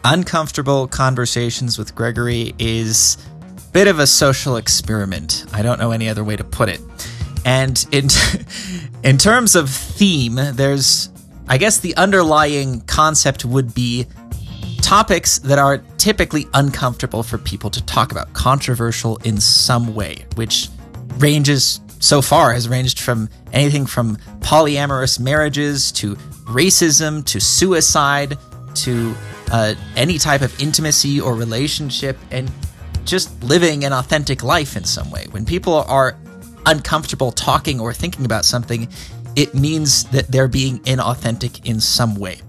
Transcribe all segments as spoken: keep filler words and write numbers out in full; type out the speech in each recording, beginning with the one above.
Uncomfortable Conversations with Gregory is a bit of a social experiment. I don't know any other way to put it. And in, in terms of theme, there's, I guess the underlying concept would be topics that are typically uncomfortable for people to talk about, controversial in some way, which ranges, so far, has ranged from anything from polyamorous marriages to racism to suicide to uh, any type of intimacy or relationship and just living an authentic life in some way. When people are uncomfortable talking or thinking about something, it means that they're being inauthentic in some way.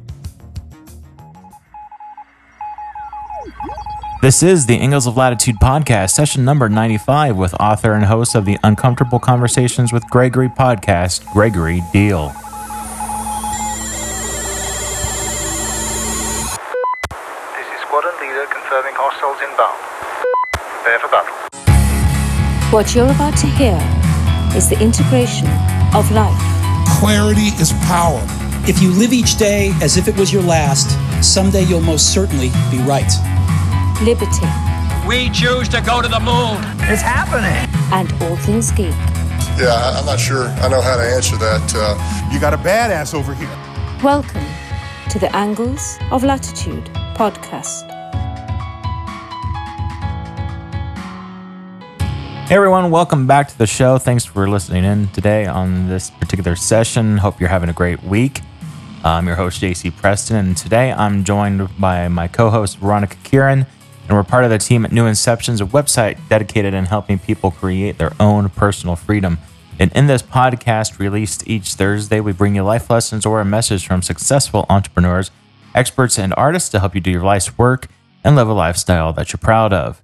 This is the Angles of Latitude podcast, session number ninety-five, with author and host of the Uncomfortable Conversations with Gregory podcast, Gregory Deal. This is squadron leader confirming hostiles inbound. Prepare for battle. What you're about to hear is the integration of life. Clarity is power. If you live each day as if it was your last, someday you'll most certainly be right. Liberty. We choose to go to the moon. It's happening. And all things geek. Yeah, I'm not sure I know how to answer that. Uh... You got a badass over here. Welcome to the Angles of Latitude podcast. Hey everyone, welcome back to the show. Thanks for listening in today on this particular session. Hope you're having a great week. I'm your host, J C Preston, and today I'm joined by my co-host, Veronica Kieran, and we're part of the team at New Inceptions, a website dedicated in helping people create their own personal freedom. And in this podcast, released each Thursday, we bring you life lessons or a message from successful entrepreneurs, experts, and artists to help you do your life's work and live a lifestyle that you're proud of.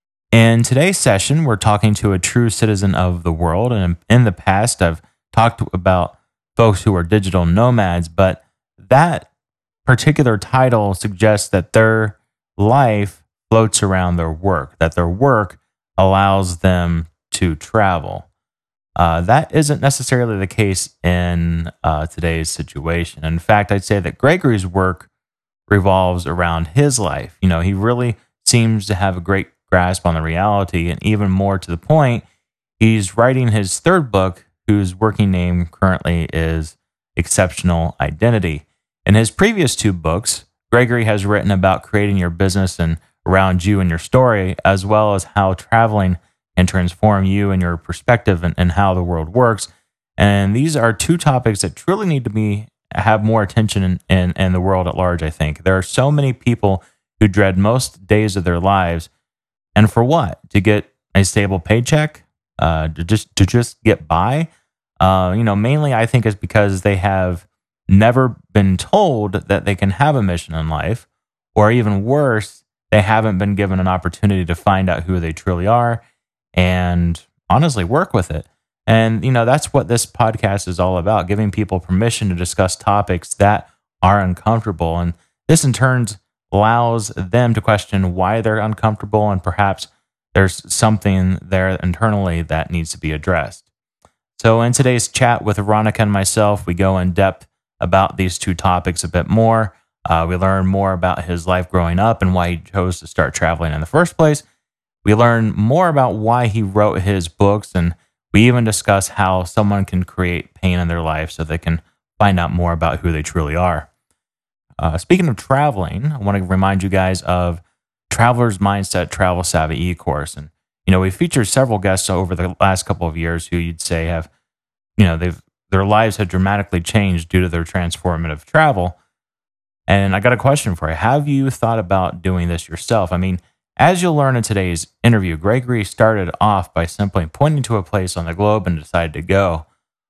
In today's session, we're talking to a true citizen of the world. And in the past, I've talked about folks who are digital nomads, but that particular title suggests that their life floats around their work, that their work allows them to travel. Uh, that isn't necessarily the case in uh, today's situation. In fact, I'd say that Gregory's work revolves around his life. You know, he really seems to have a great grasp on the reality, and even more to the point, he's writing his third book, whose working name currently is Exceptional Identity. In his previous two books, Gregory has written about creating your business and around you and your story, as well as how traveling can transform you and your perspective and, and how the world works. And these are two topics that truly need to be have more attention in, in, in the world at large, I think. There are so many people who dread most days of their lives. And for what? To get a stable paycheck? Uh, to just to just get by? Uh, you know, mainly I think it's because they have never been told that they can have a mission in life, or even worse, they haven't been given an opportunity to find out who they truly are and honestly work with it. And, you know, that's what this podcast is all about, giving people permission to discuss topics that are uncomfortable. And this in turn allows them to question why they're uncomfortable, and perhaps there's something there internally that needs to be addressed. So in today's chat with Veronica and myself, we go in depth about these two topics a bit more. Uh, we learn more about his life growing up and why he chose to start traveling in the first place. We learn more about why he wrote his books, and we even discuss how someone can create pain in their life so they can find out more about who they truly are. Uh, speaking of traveling, I want to remind you guys of Traveler's Mindset Travel Savvy e-course. And, you know, we featured several guests over the last couple of years who you'd say have, you know, they've their lives have dramatically changed due to their transformative travel. And I got a question for you. Have you thought about doing this yourself? I mean, as you'll learn in today's interview, Gregory started off by simply pointing to a place on the globe and decided to go.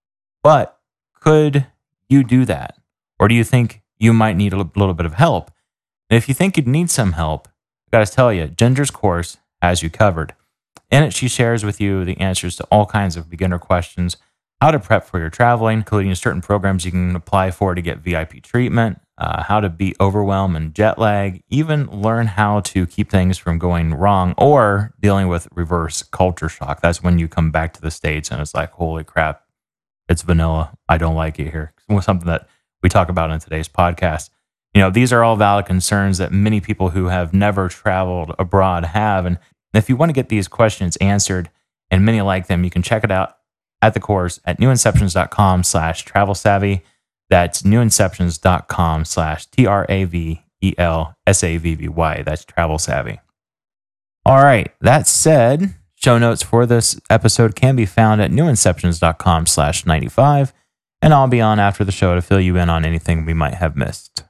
But could you do that? Or do you think you might need a little bit of help? And if you think you'd need some help, I got to tell you, Ginger's course has you covered. In it, she shares with you the answers to all kinds of beginner questions, how to prep for your traveling, including certain programs you can apply for to get V I P treatment, uh, how to beat overwhelm and jet lag, even learn how to keep things from going wrong or dealing with reverse culture shock. That's when you come back to the States and it's like, holy crap, it's vanilla. I don't like it here. It's something that we talk about in today's podcast. you know, these are all valid concerns that many people who have never traveled abroad have. And if you want to get these questions answered and many like them, you can check it out at the course at newinceptions.com slash travel savvy. That's newinceptions.com slash T R A V E L S A V V Y. That's travel savvy. All right. That said, show notes for this episode can be found at newinceptions.com slash 95. And I'll be on after the show to fill you in on anything we might have missed.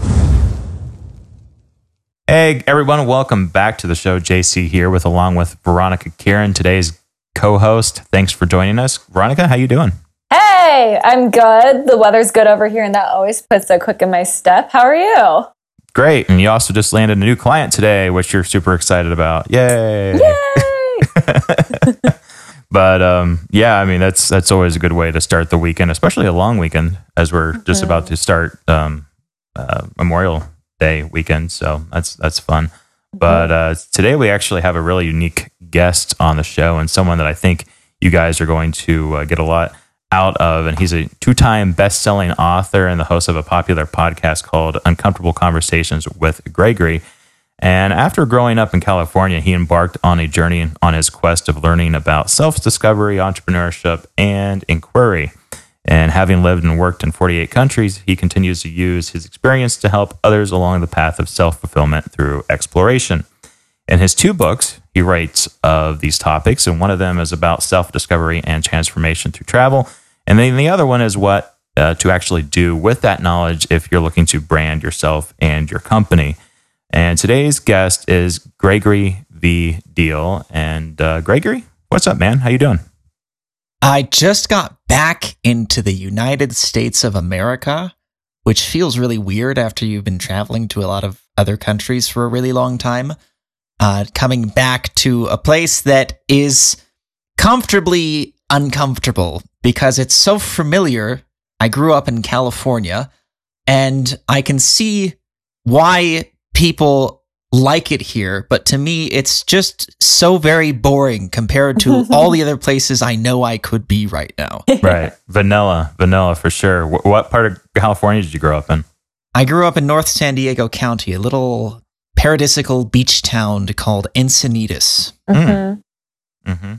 Hey, everyone. Welcome back to the show. J C here with, along with Veronica Kieran, today's co-host. Thanks for joining us. Veronica, how you doing? Hey, I'm good. The weather's good over here, and that always puts a quick in my step. How are you? Great. And you also just landed a new client today, which you're super excited about. Yay. Yay. But um, yeah, I mean, that's that's always a good way to start the weekend, especially a long weekend, as we're mm-hmm. just about to start um, uh, Memorial Day weekend. So that's that's fun. Mm-hmm. But uh, today we actually have a really unique guest on the show, and someone that I think you guys are going to uh, get a lot out of. And he's a two-time best-selling author and the host of a popular podcast called Uncomfortable Conversations with Gregory. And after growing up in California, he embarked on a journey on his quest of learning about self-discovery, entrepreneurship, and inquiry. And having lived and worked in forty-eight countries, he continues to use his experience to help others along the path of self-fulfillment through exploration. In his two books, he writes of these topics, and one of them is about self-discovery and transformation through travel. And then the other one is what uh, to actually do with that knowledge if you're looking to brand yourself and your company. And today's guest is Gregory V. Deal. And uh, Gregory, what's up, man? How you doing? I just got back into the United States of America, which feels really weird after you've been traveling to a lot of other countries for a really long time. Uh, coming back to a place that is comfortably uncomfortable because it's so familiar. I grew up in California, and I can see why people like it here, but to me, it's just so very boring compared to all the other places I know I could be right now. Right. Vanilla. Vanilla for sure. W- what part of California did you grow up in? I grew up in North San Diego County, a little paradisical beach town called Encinitas. Mm-hmm. Mm-hmm.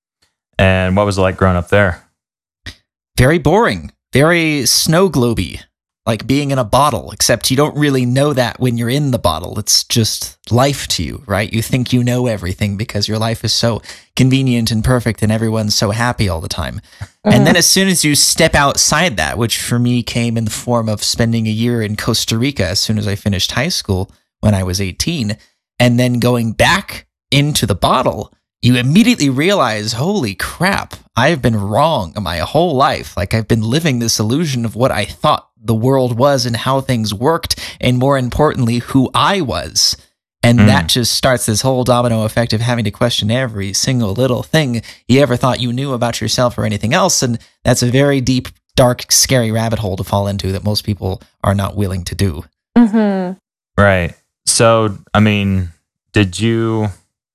And what was it like growing up there? Very boring. Very snow globy. Like being in a bottle, except you don't really know that when you're in the bottle. It's just life to you, right? You think you know everything because your life is so convenient and perfect and everyone's so happy all the time. Mm-hmm. And then as soon as you step outside that, which for me came in the form of spending a year in Costa Rica as soon as I finished high school when I was eighteen, and then going back into the bottle, you immediately realize, holy crap, I've been wrong my whole life. Like I've been living this illusion of what I thought the world was and how things worked, and more importantly, who I was. And mm. that just starts this whole domino effect of having to question every single little thing you ever thought you knew about yourself or anything else. And that's a very deep, dark, scary rabbit hole to fall into that most people are not willing to do. Mm-hmm. Right. So, I mean, did you...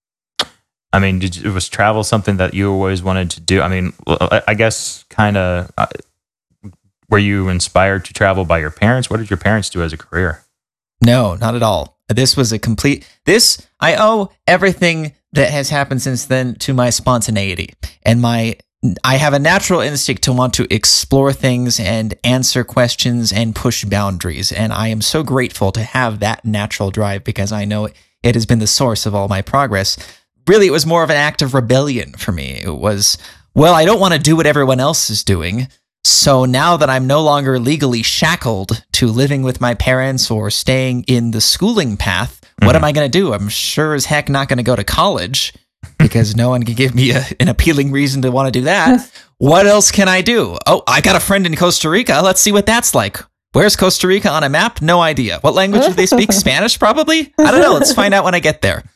I mean, did you, was travel something that you always wanted to do? I mean, I guess kind of, uh, were you inspired to travel by your parents? What did your parents do as a career? No, not at all. This was a complete, this, I owe everything that has happened since then to my spontaneity and my, I have a natural instinct to want to explore things and answer questions and push boundaries. And I am so grateful to have that natural drive because I know it has been the source of all my progress. Really, it was more of an act of rebellion for me. It was, well, I don't want to do what everyone else is doing. So now that I'm no longer legally shackled to living with my parents or staying in the schooling path, mm-hmm. what am I going to do? I'm sure as heck not going to go to college because no one can give me a, an appealing reason to want to do that. What else can I do? Oh, I got a friend in Costa Rica. Let's see what that's like. Where's Costa Rica on a map? No idea. What language do they speak? Spanish, probably? I don't know. Let's find out when I get there.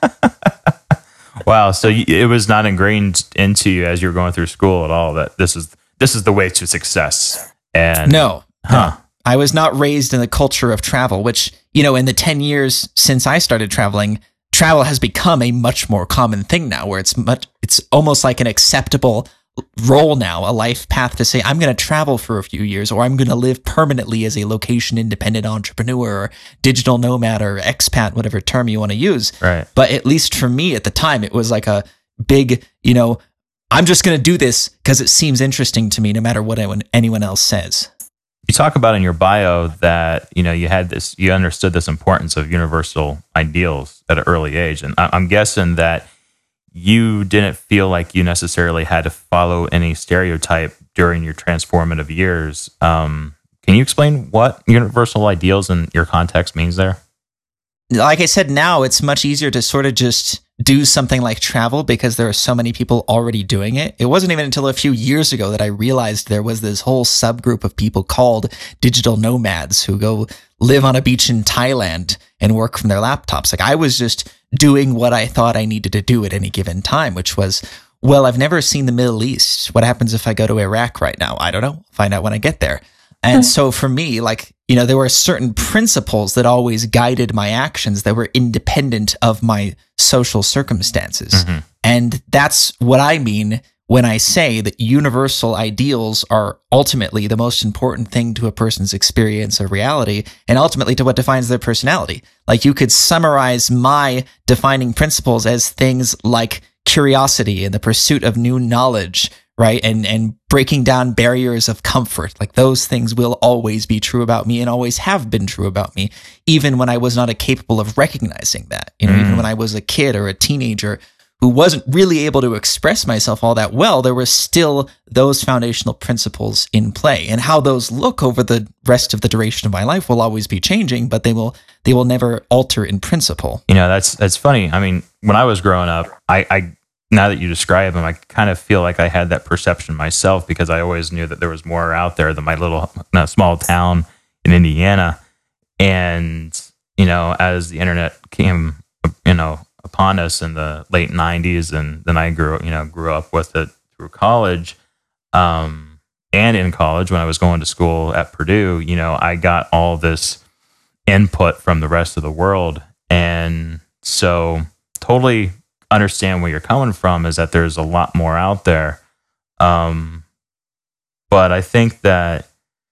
Wow. So it was not ingrained into you as you were going through school at all that this is this is the way to success. And no, huh. no. I was not raised in the culture of travel, which, you know, in the ten years since I started traveling, travel has become a much more common thing now where it's much, it's almost like an acceptable role now, a life path to say, I'm going to travel for a few years, or I'm going to live permanently as a location independent entrepreneur or digital nomad or expat, whatever term you want to use. Right. But at least for me at the time, it was like a big, you know, I'm just going to do this because it seems interesting to me no matter what anyone else says. You talk about in your bio that, you know, you had this, you understood this importance of universal ideals at an early age. And I'm guessing that you didn't feel like you necessarily had to follow any stereotype during your transformative years. Um, can you explain what universal ideals in your context means there? Like I said, now it's much easier to sort of just do something like travel because there are so many people already doing it. It wasn't even until a few years ago that I realized there was this whole subgroup of people called digital nomads who go live on a beach in Thailand and work from their laptops. Like I was just doing what I thought I needed to do at any given time, which was, well, I've never seen the Middle East. What happens if I go to Iraq right now? I don't know. Find out when I get there. And so for me, like, you know, there were certain principles that always guided my actions that were independent of my social circumstances. Mm-hmm. And that's what I mean when I say that universal ideals are ultimately the most important thing to a person's experience of reality and ultimately to what defines their personality. Like you could summarize my defining principles as things like curiosity and the pursuit of new knowledge, right? And and breaking down barriers of comfort. Like those things will always be true about me and always have been true about me, even when I was not capable of recognizing that. You know, mm. even when I was a kid or a teenager who wasn't really able to express myself all that well, there were still those foundational principles in play. And how those look over the rest of the duration of my life will always be changing, but they will they will never alter in principle. You know, that's that's funny. I mean, when I was growing up, I, I now that you describe them, I kind of feel like I had that perception myself because I always knew that there was more out there than my little no, small town in Indiana. And, you know, as the internet came, you know, upon us in the late nineties, and then I grew, you know, grew up with it through college, um, and in college when I was going to school at Purdue, you know, I got all this input from the rest of the world. And so totally understand where you're coming from is that there's a lot more out there. Um, but I think that,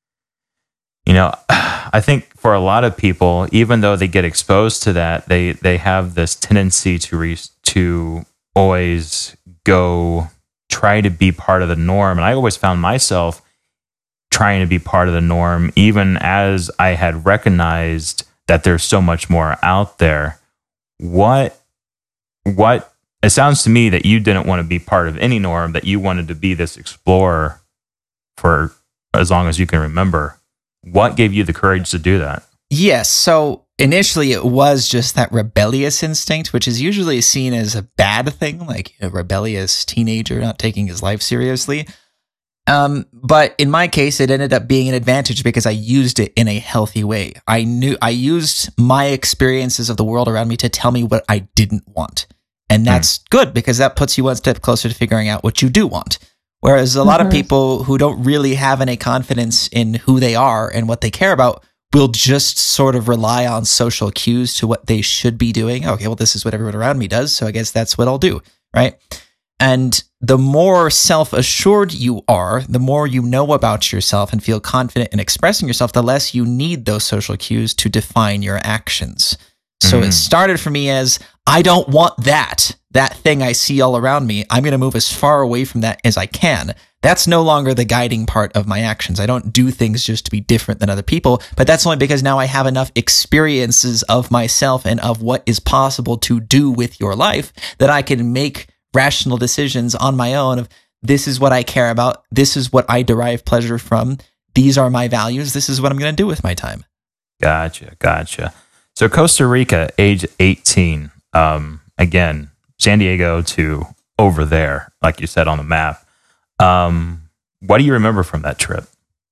you know, I think for a lot of people, even though they get exposed to that, they, they have this tendency to re, to always go try to be part of the norm. And I always found myself trying to be part of the norm, even as I had recognized that there's so much more out there. What, what, it sounds to me that you didn't want to be part of any norm, that you wanted to be this explorer for as long as you can remember. What gave you the courage to do that? Yes. So initially it was just that rebellious instinct, which is usually seen as a bad thing, like a rebellious teenager not taking his life seriously. Um, but in my case, it ended up being an advantage because I used it in a healthy way. I knew I used my experiences of the world around me to tell me what I didn't want. And that's mm. good because that puts you one step closer to figuring out what you do want. Whereas a lot mm-hmm. of people who don't really have any confidence in who they are and what they care about will just sort of rely on social cues to what they should be doing. Okay, well, this is what everyone around me does, so I guess that's what I'll do, right? And the more self-assured you are, the more you know about yourself and feel confident in expressing yourself, the less you need those social cues to define your actions. So mm. it started for me as, I don't want that, that thing I see all around me. I'm going to move as far away from that as I can. That's no longer the guiding part of my actions. I don't do things just to be different than other people, but that's only because now I have enough experiences of myself and of what is possible to do with your life that I can make rational decisions on my own of this is what I care about. This is what I derive pleasure from. These are my values. This is what I'm going to do with my time. Gotcha. Gotcha. So Costa Rica, age eighteen, um, again, San Diego to over there, like you said on the map. Um, what do you remember from that trip?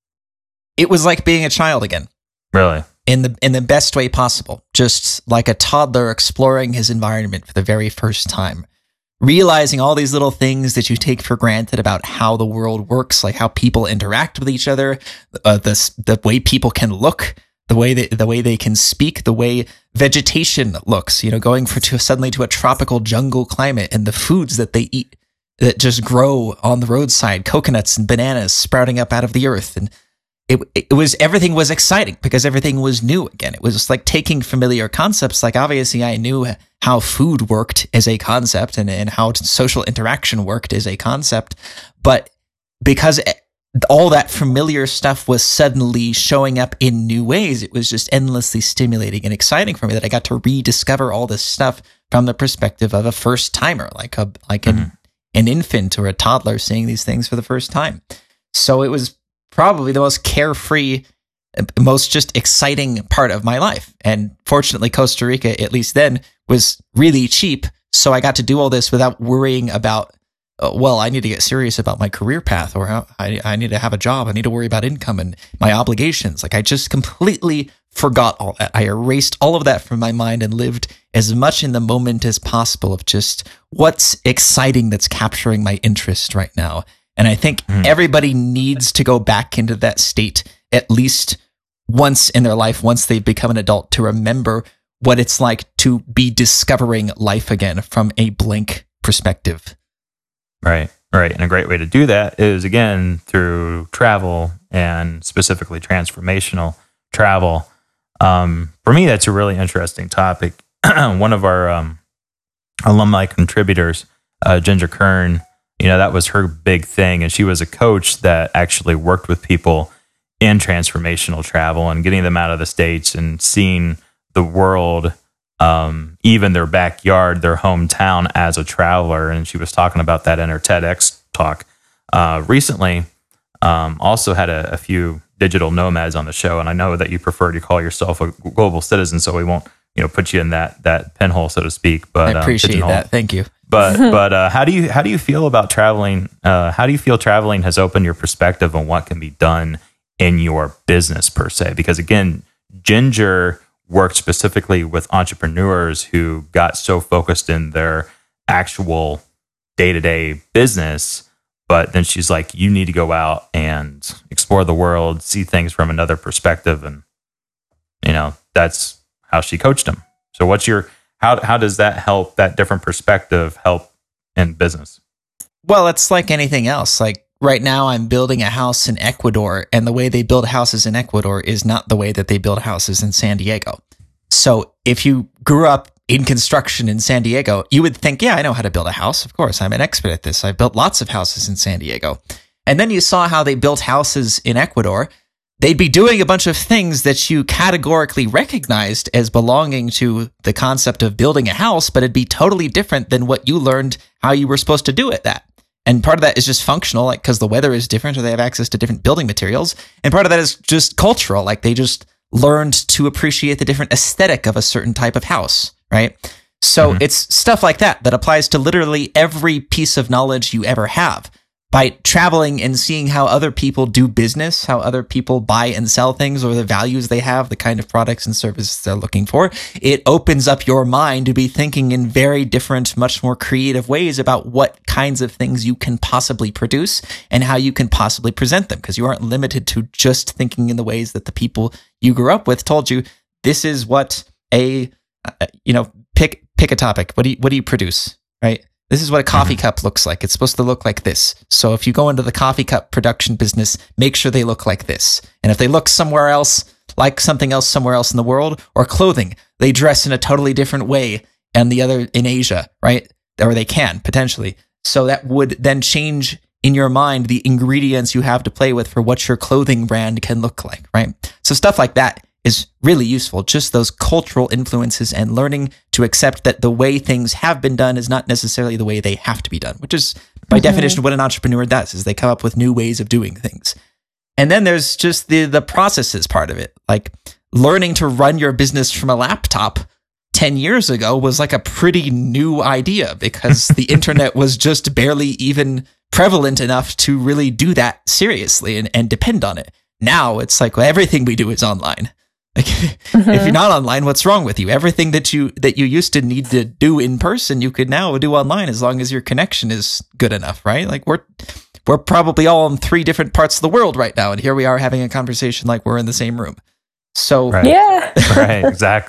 It was like being a child again. Really? In the in the best way possible. Just like a toddler exploring his environment for the very first time. Realizing all these little things that you take for granted about how the world works, like how people interact with each other, uh, the, the way people can look, the way they, the way they can speak, the way vegetation looks, you know, going for to suddenly to a tropical jungle climate and the foods that they eat. that just grow on the roadside, coconuts and bananas sprouting up out of the earth. And it, it was, everything was exciting because everything was new again. It was like taking familiar concepts. Like obviously I knew how food worked as a concept and, and how social interaction worked as a concept. But because all that familiar stuff was suddenly showing up in new ways, it was just endlessly stimulating and exciting for me that I got to rediscover all this stuff from the perspective of a first timer, like a, like an, mm-hmm. an infant or a toddler seeing these things for the first time. So it was probably the most carefree, most just exciting part of my life. And fortunately, Costa Rica, at least then, was really cheap. So I got to do all this without worrying about, uh, well, I need to get serious about my career path, or how I, I need to have a job. I need to worry about income and my obligations. Like I just completely forgot all that. I erased all of that from my mind and lived as much in the moment as possible of just what's exciting that's capturing my interest right now. And I think mm. everybody needs to go back into that state at least once in their life, once they become an adult, to remember what it's like to be discovering life again from a blank perspective. Right, right. And a great way to do that is, again, through travel, and specifically transformational travel. Um, for me, that's a really interesting topic. One of our um, alumni contributors, uh, Ginger Kern, you know, that was her big thing. And she was a coach that actually worked with people in transformational travel and getting them out of the States and seeing the world, um, even their backyard, their hometown, as a traveler. And she was talking about that in her TEDx talk. Uh, recently, um, also had a, a few digital nomads on the show. And I know that you prefer to call yourself a global citizen, so we won't, you know, put you in that that pinhole, so to speak. But I appreciate um, that. Thank you. But but uh, how do you how do you feel about traveling? Uh, how do you feel traveling has opened your perspective on what can be done in your business per se? Because again, Ginger worked specifically with entrepreneurs who got so focused in their actual day-to-day business, but then she's like, you need to go out and explore the world, see things from another perspective. And, you know, that's how she coached him. So what's your, how, how does that help, that different perspective help in business? Well, it's like anything else. Like right now I'm building a house in Ecuador, and the way they build houses in Ecuador is not the way that they build houses in San Diego. So if you grew up in construction in San Diego, you would think, yeah, I know how to build a house. Of course, I'm an expert at this. I've built lots of houses in San Diego. And then you saw how they built houses in Ecuador. They'd be doing a bunch of things that you categorically recognized as belonging to the concept of building a house, but it'd be totally different than what you learned how you were supposed to do it that. And part of that is just functional, like because the weather is different, or they have access to different building materials. And part of that is just cultural, like they just learned to appreciate the different aesthetic of a certain type of house, right? So mm-hmm. it's stuff like that that applies to literally every piece of knowledge you ever have. By traveling and seeing how other people do business, how other people buy and sell things, or the values they have, the kind of products and services they're looking for, it opens up your mind to be thinking in very different, much more creative ways about what kinds of things you can possibly produce and how you can possibly present them, because you aren't limited to just thinking in the ways that the people you grew up with told you, this is what a, uh, you know, pick pick a topic. What do you, what do you produce, right? This is what a coffee mm-hmm. cup looks like. It's supposed to look like this. So if you go into the coffee cup production business, make sure they look like this. And if they look somewhere else, like something else somewhere else in the world, or clothing, they dress in a totally different way and the other in Asia, right? Or they can, potentially. So that would then change in your mind the ingredients you have to play with for what your clothing brand can look like, right? So stuff like that is really useful. Just those cultural influences and learning to accept that the way things have been done is not necessarily the way they have to be done, which is by mm-hmm. definition what an entrepreneur does, is they come up with new ways of doing things. And then there's just the the processes part of it. Like learning to run your business from a laptop ten years ago was like a pretty new idea because the internet was just barely even prevalent enough to really do that seriously and, and depend on it. Now it's like well, everything we do is online. Like, mm-hmm. if you're not online, what's wrong with you? Everything that you that you used to need to do in person, you could now do online as long as your connection is good enough, right? Like we're we're probably all in three different parts of the world right now, and here we are having a conversation like we're in the same room. So right. yeah, right, exactly.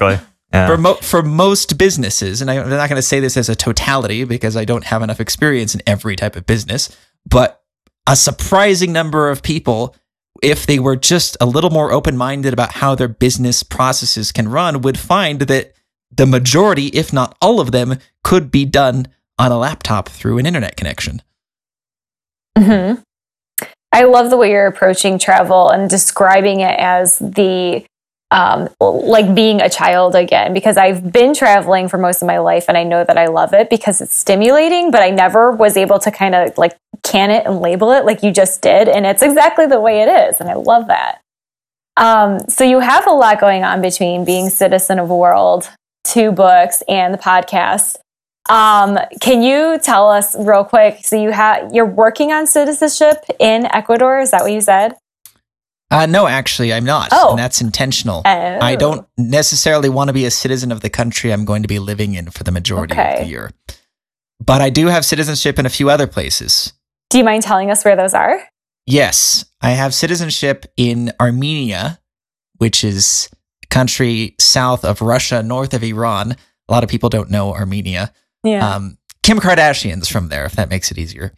Yeah. For mo- for most businesses, and I, I'm not going to say this as a totality because I don't have enough experience in every type of business, but a surprising number of people, if they were just a little more open-minded about how their business processes can run, would find that the majority, if not all of them, could be done on a laptop through an internet connection. Mm-hmm. I love the way you're approaching travel and describing it as the Um, like being a child again, because I've been traveling for most of my life and I know that I love it because it's stimulating, but I never was able to kind of like can it and label it like you just did. And it's exactly the way it is. And I love that. Um, so you have a lot going on between being Citizen of the World, two books, and the podcast. Um, can you tell us real quick? So you have, you're working on citizenship in Ecuador. Is that what you said? Uh, no, actually, I'm not. Oh. And that's intentional. Oh. I don't necessarily want to be a citizen of the country I'm going to be living in for the majority Okay. of the year. But I do have citizenship in a few other places. Do you mind telling us where those are? Yes, I have citizenship in Armenia, which is a country south of Russia, north of Iran. A lot of people don't know Armenia. Yeah. Um, Kim Kardashian's from there, if that makes it easier.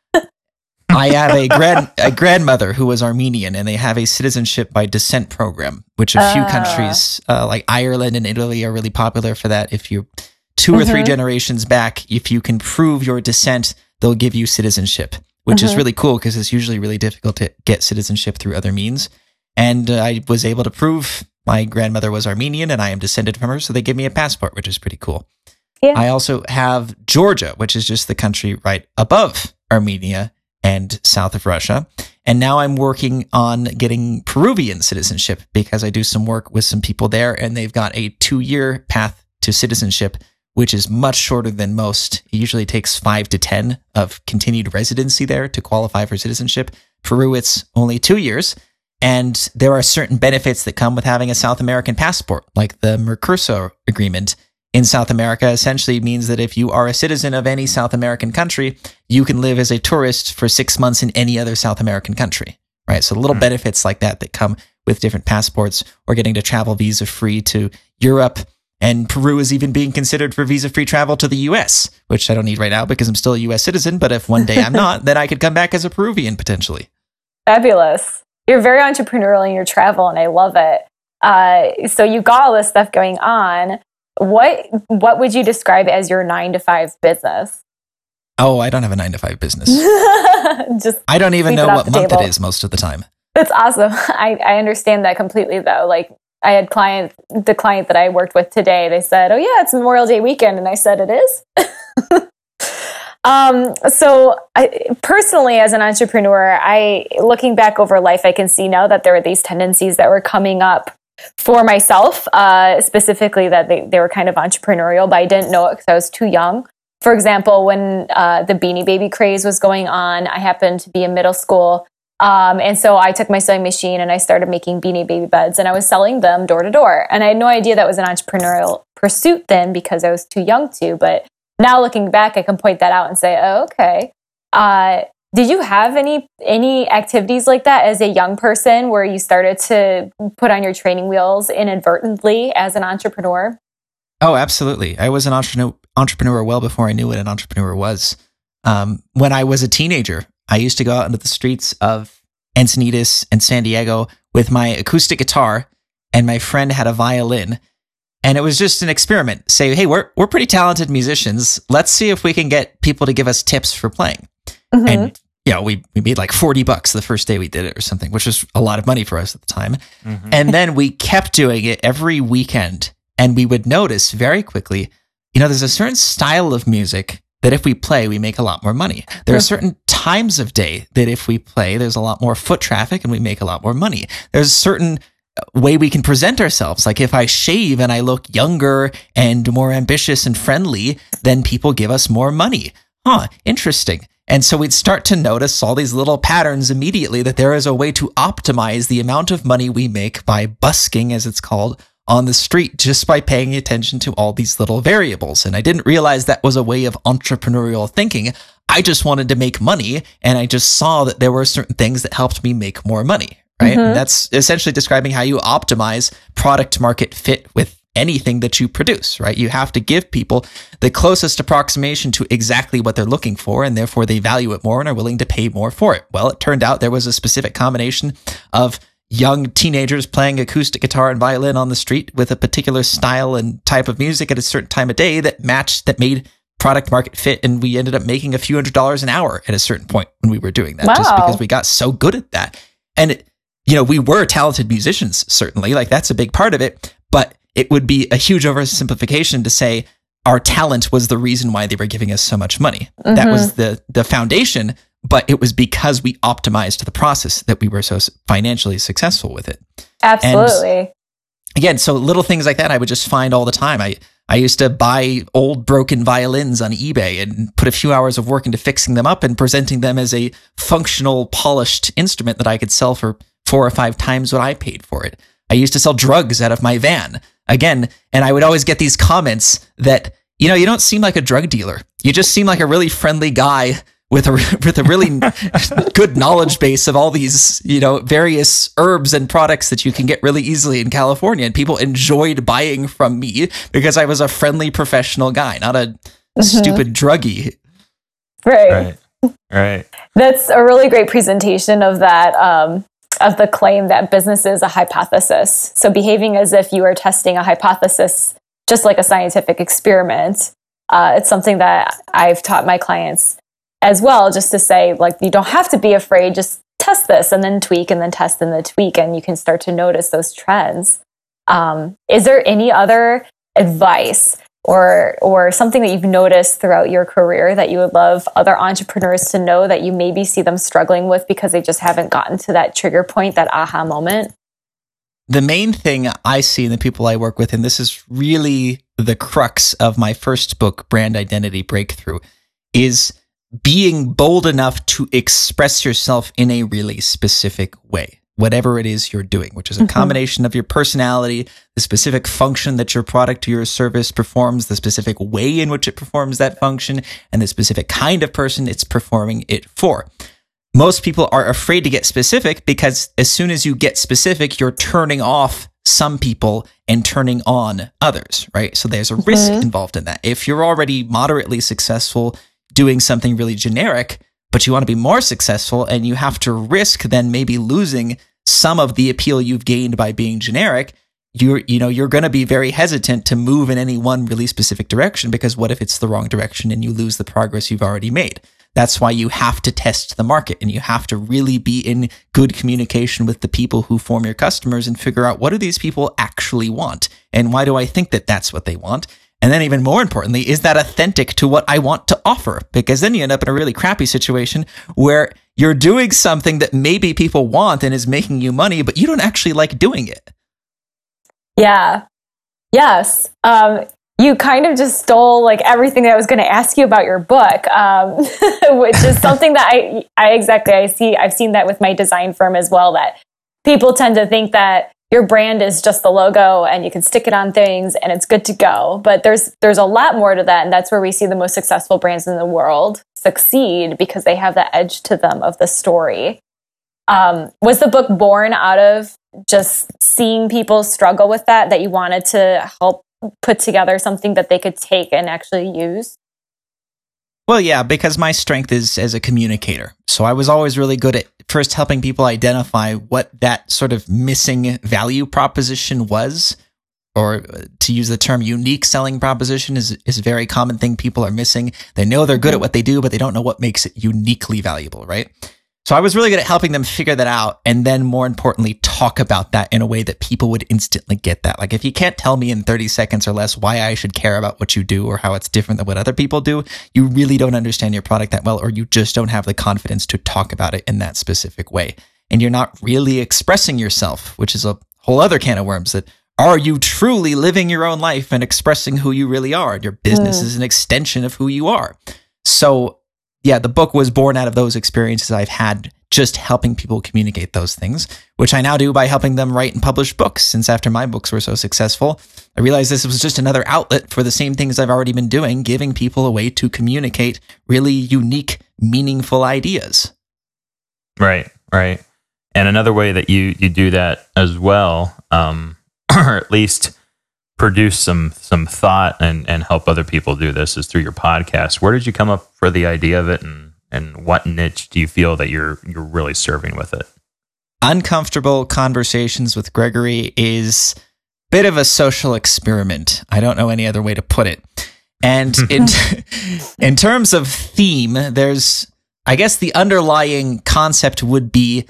I have a grand a grandmother who was Armenian, and they have a citizenship by descent program, which a few Ah. countries uh, like Ireland and Italy are really popular for that. If you two or three Mhm. generations back, if you can prove your descent, they'll give you citizenship, which is Mhm. really cool because it's usually really difficult to get citizenship through other means. And uh, I was able to prove my grandmother was Armenian, and I am descended from her, so they give me a passport, which is pretty cool. Yeah. I also have Georgia, which is just the country right above Armenia and south of Russia. And now I'm working on getting Peruvian citizenship because I do some work with some people there, and they've got a two-year path to citizenship, which is much shorter than most. It usually takes five to ten of continued residency there to qualify for citizenship. Peru, it's only two years. And there are certain benefits that come with having a South American passport, like the Mercosur agreement in South America essentially means that if you are a citizen of any South American country, you can live as a tourist for six months in any other South American country, right? So little mm. benefits like that that come with different passports, or getting to travel visa-free to Europe. And Peru is even being considered for visa-free travel to the U S, which I don't need right now because I'm still a U S citizen. But if one day I'm not, then I could come back as a Peruvian potentially. Fabulous. You're very entrepreneurial in your travel, and I love it. Uh, so you got all this stuff going on. What what would you describe as your nine to five business? Oh, I don't have a nine to five business. Just I don't even know what month table. it is most of the time. That's awesome. I, I understand that completely, though. Like, I had client, the client that I worked with today, they said, oh yeah, it's Memorial Day weekend. And I said, it is. um, so I, personally, as an entrepreneur, I, looking back over life, I can see now that there are these tendencies that were coming up for myself, uh, specifically that they, they were kind of entrepreneurial, but I didn't know it because I was too young. For example, when uh, the Beanie Baby craze was going on, I happened to be in middle school. Um, and so I took my sewing machine and I started making Beanie Baby beds, and I was selling them door to door. And I had no idea that was an entrepreneurial pursuit then because I was too young to. But now looking back, I can point that out and say, oh, okay. Uh, did you have any any activities like that as a young person where you started to put on your training wheels inadvertently as an entrepreneur? Oh, absolutely. I was an entre- entrepreneur well before I knew what an entrepreneur was. Um, when I was a teenager, I used to go out into the streets of Encinitas and San Diego with my acoustic guitar, and my friend had a violin. And it was just an experiment. Say, hey, we're we're pretty talented musicians. Let's see if we can get people to give us tips for playing. Mm-hmm. And you know, we, we made like forty bucks the first day we did it or something, which was a lot of money for us at the time. Mm-hmm. And then we kept doing it every weekend. And we would notice very quickly, you know, there's a certain style of music that if we play, we make a lot more money. There are certain times of day that if we play, there's a lot more foot traffic and we make a lot more money. There's a certain way we can present ourselves. Like if I shave and I look younger and more ambitious and friendly, then people give us more money. Huh, interesting. And so we'd start to notice all these little patterns immediately that there is a way to optimize the amount of money we make by busking, as it's called, on the street just by paying attention to all these little variables. And I didn't realize that was a way of entrepreneurial thinking. I just wanted to make money, and I just saw that there were certain things that helped me make more money, right? Mm-hmm. And that's essentially describing how you optimize product market fit with anything that you produce, right? You have to give people the closest approximation to exactly what they're looking for, and therefore they value it more and are willing to pay more for it. Well, it turned out there was a specific combination of young teenagers playing acoustic guitar and violin on the street with a particular style and type of music at a certain time of day that matched, that made product market fit, and we ended up making a few hundred dollars an hour at a certain point when we were doing that, wow. just because we got so good at that. And it, you know, we were talented musicians, certainly, like that's a big part of it, but it would be a huge oversimplification to say our talent was the reason why they were giving us so much money. Mm-hmm. That was the the foundation, but it was because we optimized the process that we were so financially successful with it. Absolutely. And again, so little things like that I would just find all the time. I I used to buy old broken violins on eBay and put a few hours of work into fixing them up and presenting them as a functional, polished instrument that I could sell for four or five times what I paid for it. I used to sell drugs out of my van, again, and I would always get these comments that, you know, you don't seem like a drug dealer. You just seem like a really friendly guy with a with a really good knowledge base of all these, you know, various herbs and products that you can get really easily in California. And people enjoyed buying from me because I was a friendly professional guy, not a mm-hmm. stupid druggie. Right. Right. Right. That's a really great presentation of that, um, of the claim that business is a hypothesis. So behaving as if you are testing a hypothesis, just like a scientific experiment. Uh, it's something that I've taught my clients as well, just to say, like, you don't have to be afraid, just test this and then tweak and then test and then tweak, and you can start to notice those trends. Um, is there any other advice or or something that you've noticed throughout your career that you would love other entrepreneurs to know that you maybe see them struggling with because they just haven't gotten to that trigger point, that aha moment? The main thing I see in the people I work with, and this is really the crux of my first book, Brand Identity Breakthrough, is being bold enough to express yourself in a really specific way, whatever it is you're doing, which is a mm-hmm. combination of your personality, the specific function that your product or your service performs, the specific way in which it performs that function, and the specific kind of person it's performing it for. Most people are afraid to get specific because as soon as you get specific, you're turning off some people and turning on others, right? So there's a mm-hmm. risk involved in that. If you're already moderately successful doing something really generic, but you want to be more successful and you have to risk then maybe losing some of the appeal you've gained by being generic, you're, you know, you're going to be very hesitant to move in any one really specific direction, because what if it's the wrong direction and you lose the progress you've already made? That's why you have to test the market, and you have to really be in good communication with the people who form your customers and figure out, what do these people actually want? And why do I think that that's what they want? And then even more importantly, is that authentic to what I want to offer? Because then you end up in a really crappy situation where you're doing something that maybe people want and is making you money, but you don't actually like doing it. Yeah. Yes. Um, you kind of just stole like everything that I was going to ask you about your book, um, which is something that I, I exactly, I see, I've seen that with my design firm as well, that people tend to think that your brand is just the logo and you can stick it on things and it's good to go. But there's there's a lot more to that. And that's where we see the most successful brands in the world succeed, because they have that edge to them of the story. Um, was the book born out of just seeing people struggle with that, that you wanted to help put together something that they could take and actually use? Well, yeah, because my strength is as a communicator. So I was always really good at first helping people identify what that sort of missing value proposition was, or to use the term unique selling proposition is, is a very common thing people are missing. They know they're good at what they do, but they don't know what makes it uniquely valuable, right? So I was really good at helping them figure that out, and then more importantly, talk about that in a way that people would instantly get that. Like, if you can't tell me in thirty seconds or less why I should care about what you do or how it's different than what other people do, you really don't understand your product that well, or you just don't have the confidence to talk about it in that specific way. And you're not really expressing yourself, which is a whole other can of worms. That are you truly living your own life and expressing who you really are? Your business mm. is an extension of who you are. So yeah, the book was born out of those experiences I've had just helping people communicate those things, which I now do by helping them write and publish books. Since after my books were so successful, I realized this was just another outlet for the same things I've already been doing, giving people a way to communicate really unique, meaningful ideas. Right, right. And another way that you, you do that as well, um, or at least produce some some thought and, and help other people do this is through your podcast. Where did you come up for the idea of it, and, and what niche do you feel that you're you're really serving with it? Uncomfortable Conversations with Gregory is a bit of a social experiment. I don't know any other way to put it. And in, in terms of theme, there's, I guess the underlying concept would be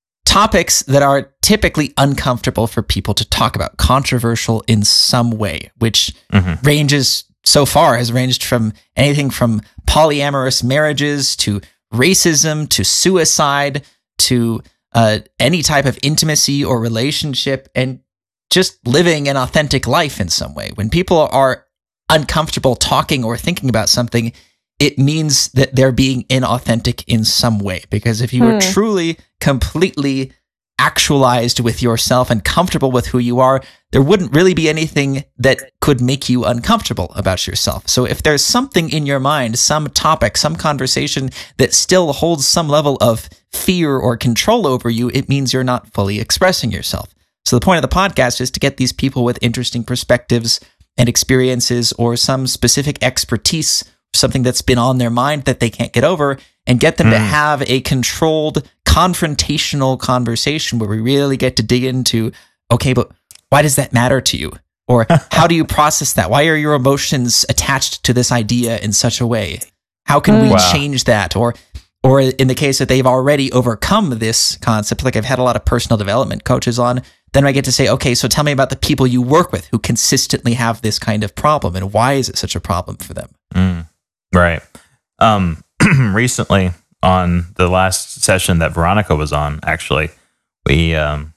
topics that are typically uncomfortable for people to talk about, controversial in some way, which mm-hmm. ranges so far has ranged from anything from polyamorous marriages to racism to suicide to uh, any type of intimacy or relationship, and just living an authentic life in some way. When people are uncomfortable talking or thinking about something, it means that they're being inauthentic in some way. Because if you hmm. were truly, completely actualized with yourself and comfortable with who you are, there wouldn't really be anything that could make you uncomfortable about yourself. So if there's something in your mind, some topic, some conversation that still holds some level of fear or control over you, it means you're not fully expressing yourself. So the point of the podcast is to get these people with interesting perspectives and experiences or some specific expertise, something that's been on their mind that they can't get over, and get them mm. to have a controlled, confrontational conversation where we really get to dig into, okay, but why does that matter to you? Or how do you process that? Why are your emotions attached to this idea in such a way? How can mm. we wow. change that? Or or in the case that they've already overcome this concept, like I've had a lot of personal development coaches on, then I get to say, okay, so tell me about the people you work with who consistently have this kind of problem, and why is it such a problem for them? Mm. Right. Um, recently, on the last session that Veronica was on, actually, we um,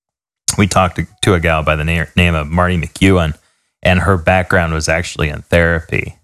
we talked to, to a gal by the na- name of Marty McEwen, and her background was actually in therapy.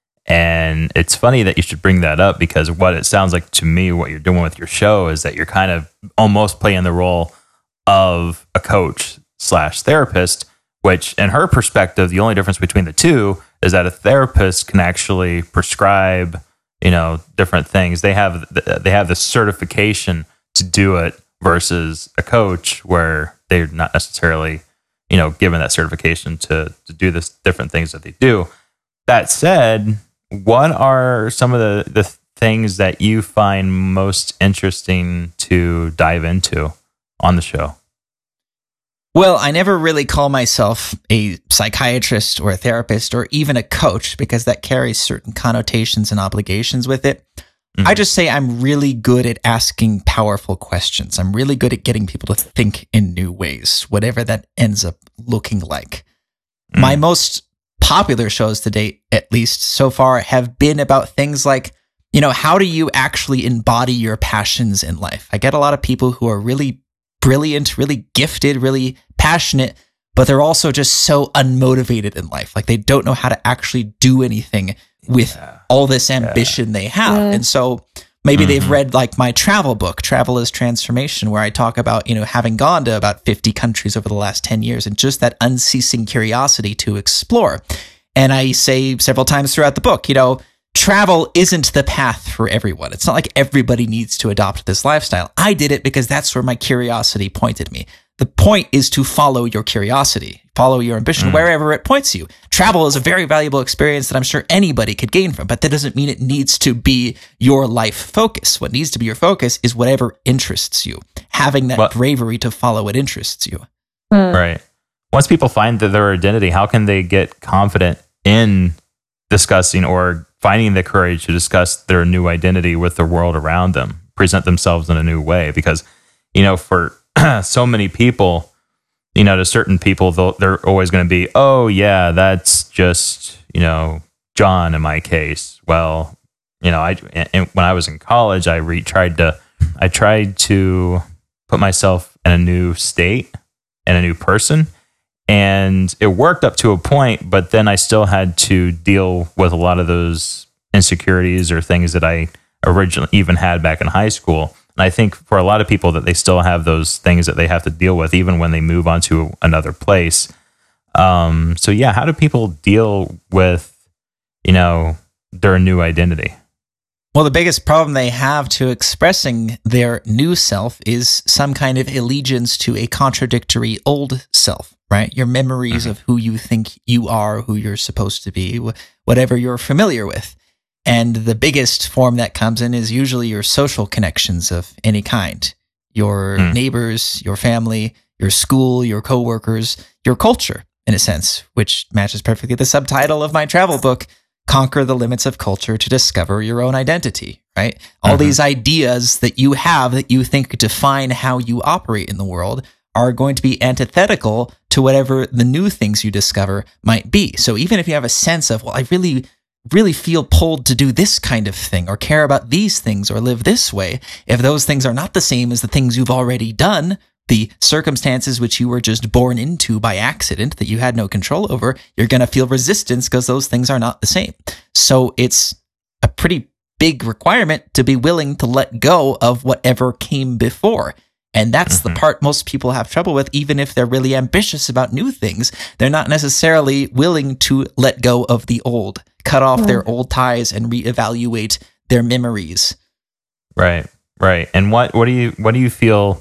And it's funny that you should bring that up, because what it sounds like to me, what you're doing with your show is that you're kind of almost playing the role of a coach slash therapist, which in her perspective, the only difference between the two is that a therapist can actually prescribe, you know, different things. They have they have the certification to do it versus a coach where they're not necessarily, you know, given that certification to to do this different things that they do. That said, what are some of the, the things that you find most interesting to dive into on the show? Well, I never really call myself a psychiatrist or a therapist or even a coach, because that carries certain connotations and obligations with it. Mm-hmm. I just say I'm really good at asking powerful questions. I'm really good at getting people to think in new ways, whatever that ends up looking like. Mm-hmm. My most popular shows to date, at least so far, have been about things like, you know, how do you actually embody your passions in life? I get a lot of people who are really brilliant, really gifted, really passionate, but they're also just so unmotivated in life. Like they don't know how to actually do anything with yeah. all this ambition yeah. they have. Mm. And so maybe mm-hmm. they've read like my travel book, Travel is Transformation, where I talk about, you know, having gone to about fifty countries over the last ten years and just that unceasing curiosity to explore. And I say several times throughout the book, you know, travel isn't the path for everyone. It's not like everybody needs to adopt this lifestyle. I did it because that's where my curiosity pointed me. The point is to follow your curiosity, follow your ambition, mm. wherever it points you. Travel is a very valuable experience that I'm sure anybody could gain from, but that doesn't mean it needs to be your life focus. What needs to be your focus is whatever interests you, having that well, bravery to follow what interests you. Mm. Right. Once people find that their identity, how can they get confident in discussing or finding the courage to discuss their new identity with the world around them, present themselves in a new way? Because, you know, for so many people, you know, to certain people, they're always going to be, oh, yeah, that's just, you know, John in my case. Well, you know, I and when I was in college, I re- tried to, I tried to put myself in a new state and a new person. And it worked up to a point, but then I still had to deal with a lot of those insecurities or things that I originally even had back in high school. And I think for a lot of people that they still have those things that they have to deal with, even when they move on to another place. Um, so yeah, how do people deal with, you know, their new identity? Well, the biggest problem they have to expressing their new self is some kind of allegiance to a contradictory old self, right? Your memories mm-hmm. of who you think you are, who you're supposed to be, whatever you're familiar with. And the biggest form that comes in is usually your social connections of any kind. Your mm. neighbors, your family, your school, your coworkers, your culture, in a sense, which matches perfectly the subtitle of my travel book, Conquer the Limits of Culture to Discover Your Own Identity, right? All mm-hmm. these ideas that you have that you think define how you operate in the world are going to be antithetical to whatever the new things you discover might be. So even if you have a sense of, well, I really, really feel pulled to do this kind of thing or care about these things or live this way, if those things are not the same as the things you've already done, the circumstances which you were just born into by accident that you had no control over, you're going to feel resistance because those things are not the same. So it's a pretty big requirement to be willing to let go of whatever came before. And that's mm-hmm. the part most people have trouble with, even if they're really ambitious about new things. They're not necessarily willing to let go of the old, cut off mm-hmm. their old ties and reevaluate their memories. Right, right. And what, what do you, what do you feel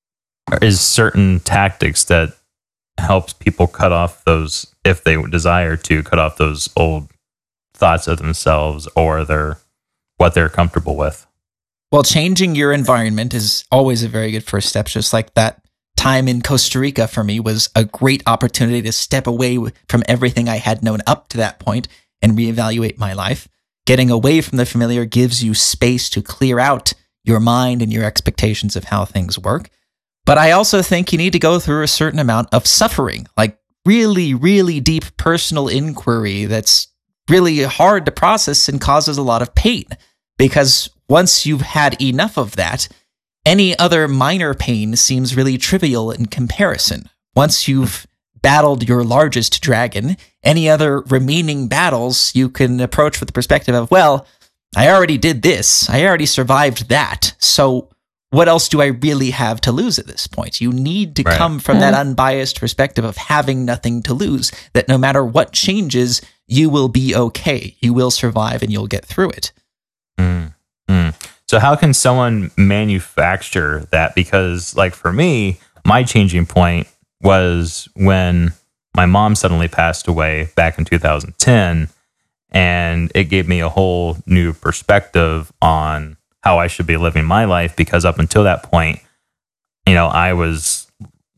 is certain tactics that helps people cut off those, if they desire to cut off those old thoughts of themselves or their what they're comfortable with? Well, changing your environment is always a very good first step. Just like that time in Costa Rica for me was a great opportunity to step away from everything I had known up to that point and reevaluate my life. Getting away from the familiar gives you space to clear out your mind and your expectations of how things work. But I also think you need to go through a certain amount of suffering, like really, really deep personal inquiry that's really hard to process and causes a lot of pain. Because once you've had enough of that, any other minor pain seems really trivial in comparison. Once you've battled your largest dragon, any other remaining battles you can approach with the perspective of, well, I already did this. I already survived that. So what else do I really have to lose at this point? You need to right. come from that unbiased perspective of having nothing to lose, that no matter what changes, you will be okay. You will survive and you'll get through it. Mm. Mm. So how can someone manufacture that? Because like for me, my changing point was when my mom suddenly passed away back in two thousand ten, and it gave me a whole new perspective on how I should be living my life, because up until that point, you know, I was,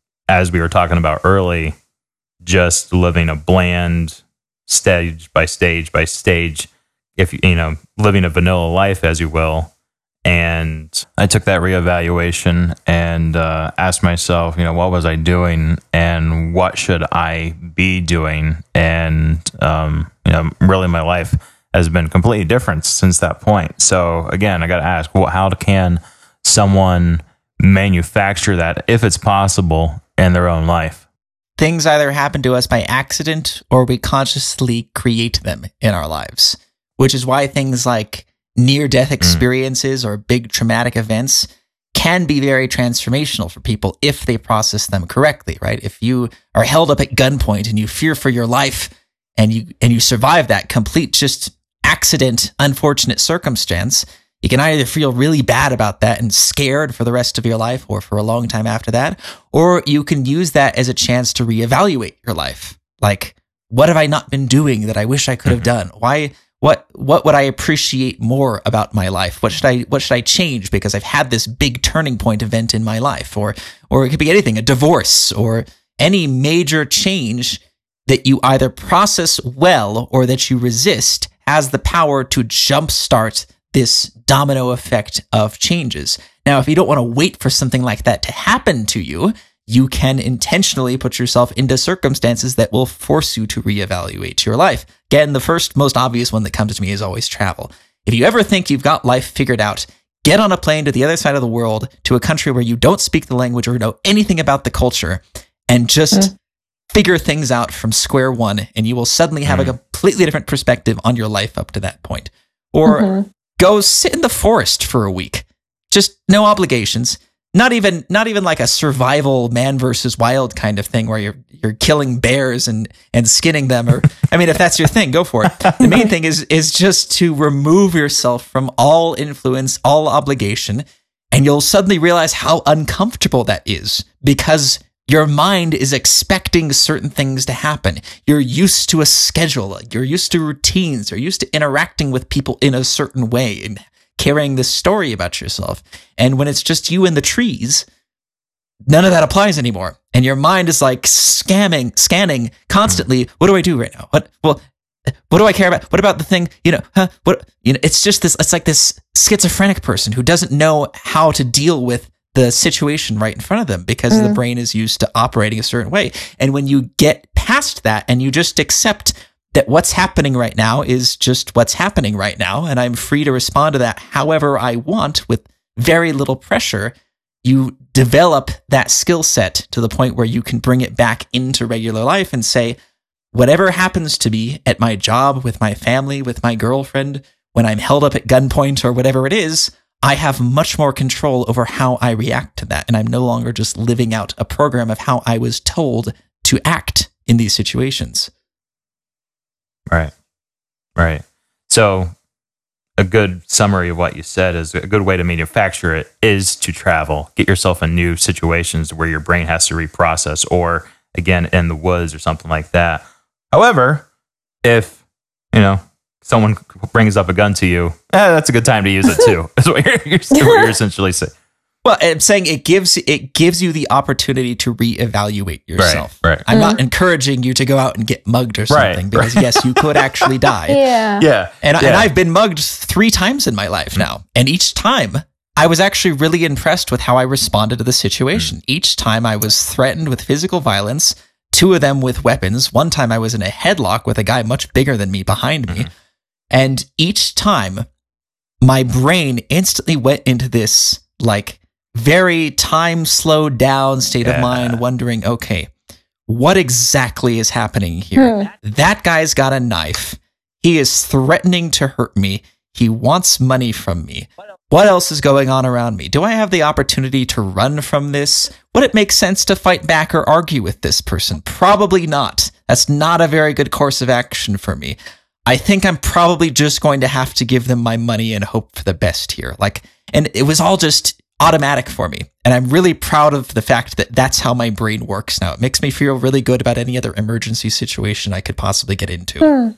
as we were talking about early, just living a bland stage by stage by stage, if you know, living a vanilla life, as you will. And I took that reevaluation and uh, asked myself, you know, what was I doing and what should I be doing? And, um, you know, really my life has been completely different since that point. So again, I got to ask, well, how can someone manufacture that, if it's possible, in their own life? Things either happen to us by accident or we consciously create them in our lives, which is why things like near-death experiences mm. or big traumatic events can be very transformational for people if they process them correctly, right? If you are held up at gunpoint and you fear for your life and you and you survive that complete just accident, unfortunate circumstance, you can either feel really bad about that and scared for the rest of your life or for a long time after that, or you can use that as a chance to reevaluate your life. Like, what have I not been doing that I wish I could have done? Why? What what would I appreciate more about my life? What should I what should I change because I've had this big turning point event in my life? Or or it could be anything, a divorce or any major change that you either process well or that you resist has the power to jumpstart this domino effect of changes. Now, if you don't want to wait for something like that to happen to you, you can intentionally put yourself into circumstances that will force you to reevaluate your life. Again, the first, most obvious one that comes to me is always travel. If you ever think you've got life figured out, get on a plane to the other side of the world, to a country where you don't speak the language or know anything about the culture, and just mm. figure things out from square one, and you will suddenly have mm. a completely different perspective on your life up to that point. Or mm-hmm. go sit in the forest for a week. Just no obligations. not even not even like a survival man versus wild kind of thing where you're you're killing bears and and skinning them, or I mean, if that's your thing, go for it. The main thing is is just to remove yourself from all influence, all obligation, and you'll suddenly realize how uncomfortable that is, because your mind is expecting certain things to happen. You're used to a schedule, you're used to routines, you're used to interacting with people in a certain way and carrying this story about yourself. And when it's just you and the trees, none of that applies anymore. And your mind is like scamming, scanning constantly. What do I do right now? What, well, what do I care about? What about the thing, you know, huh? What, you know, it's just this, it's like this schizophrenic person who doesn't know how to deal with the situation right in front of them because mm. the brain is used to operating a certain way. And when you get past that and you just accept that what's happening right now is just what's happening right now, and I'm free to respond to that however I want with very little pressure, you develop that skill set to the point where you can bring it back into regular life and say, whatever happens to me at my job, with my family, with my girlfriend, when I'm held up at gunpoint or whatever it is, I have much more control over how I react to that. And I'm no longer just living out a program of how I was told to act in these situations. Right. Right. So a good summary of what you said is a good way to manufacture it is to travel, get yourself in new situations where your brain has to reprocess, or again, in the woods or something like that. However, if, you know, someone brings up a gun to you, eh, that's a good time to use it too. That's what you're, you're, what you're essentially saying. Well, I'm saying it gives it gives you the opportunity to reevaluate yourself. Right, right. I'm mm-hmm. not encouraging you to go out and get mugged or something, right, because right. yes, you could actually die. Yeah, yeah, and yeah. and I've been mugged three times in my life now, and each time I was actually really impressed with how I responded to the situation. Mm. Each time I was threatened with physical violence, two of them with weapons. One time I was in a headlock with a guy much bigger than me behind me, mm-hmm. and each time my brain instantly went into this like very time slowed down state yeah. of mind, wondering, okay, what exactly is happening here? Hmm. That guy's got a knife. He is threatening to hurt me. He wants money from me. What else is going on around me? Do I have the opportunity to run from this? Would it make sense to fight back or argue with this person? Probably not. That's not a very good course of action for me. I think I'm probably just going to have to give them my money and hope for the best here. Like, and it was all just automatic for me. And I'm really proud of the fact that that's how my brain works now. It makes me feel really good about any other emergency situation I could possibly get into. Hmm.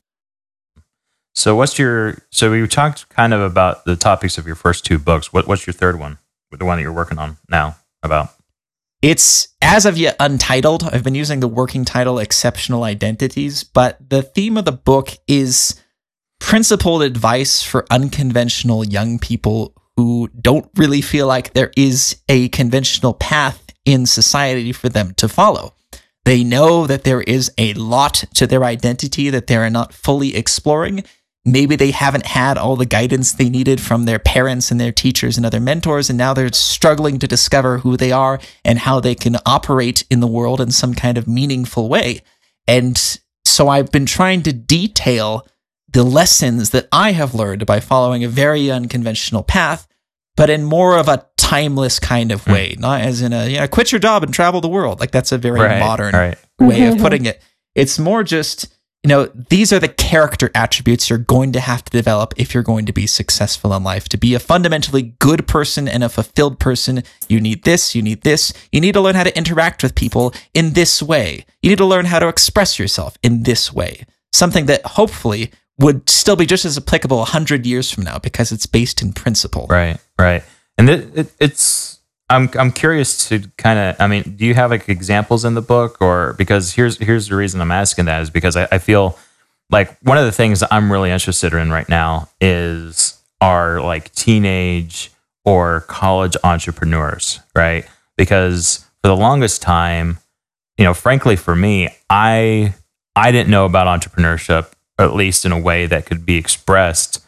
So what's your, so we talked kind of about the topics of your first two books. What, what's your third one? The one that you're working on now about? It's as of yet untitled. I've been using the working title Exceptional Identities, but the theme of the book is principled advice for unconventional young people who don't really feel like there is a conventional path in society for them to follow. They know that there is a lot to their identity that they're not fully exploring. Maybe they haven't had all the guidance they needed from their parents and their teachers and other mentors, and now they're struggling to discover who they are and how they can operate in the world in some kind of meaningful way. And so I've been trying to detail the lessons that I have learned by following a very unconventional path, but in more of a timeless kind of way, mm. not as in a, you know, quit your job and travel the world. Like that's a very right, modern right. way of putting it. It's more just, you know, these are the character attributes you're going to have to develop if you're going to be successful in life. To be a fundamentally good person and a fulfilled person, you need this, you need this. You need to learn how to interact with people in this way. You need to learn how to express yourself in this way. Something that hopefully would still be just as applicable a hundred years from now because it's based in principle. Right, right. And it, it, it's, I'm I'm curious to kind of, I mean, do you have like examples in the book, or because here's here's the reason I'm asking that is because I, I feel like one of the things that I'm really interested in right now is our like teenage or college entrepreneurs, right? Because for the longest time, you know, frankly for me, I I didn't know about entrepreneurship, at least in a way that could be expressed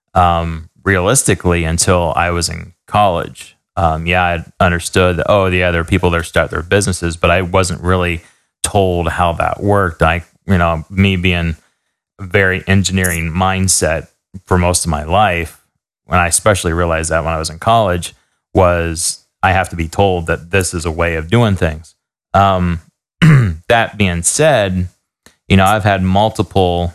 um, realistically until I was in college. Um, yeah, I understood that, oh, yeah, there are people that start their businesses, but I wasn't really told how that worked. I, you know, me being a very engineering mindset for most of my life, when I especially realized that when I was in college, was I have to be told that this is a way of doing things. Um, that being said, you know, I've had multiple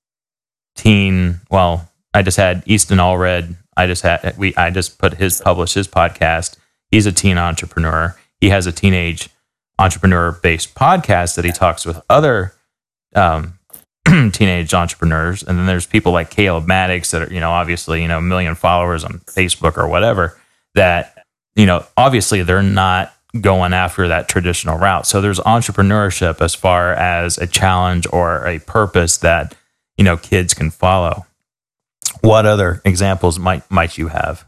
teen, well, I just had Easton Allred. I just had, we, I just put his, published his podcast. He's a teen entrepreneur. He has a teenage entrepreneur based podcast that he talks with other, um, teenage entrepreneurs. And then there's people like Caleb Maddox that are, you know, obviously, you know, a million followers on Facebook or whatever that, you know, obviously they're not going after that traditional route. So there's entrepreneurship as far as a challenge or a purpose that, you know, kids can follow. What other examples might, might you have?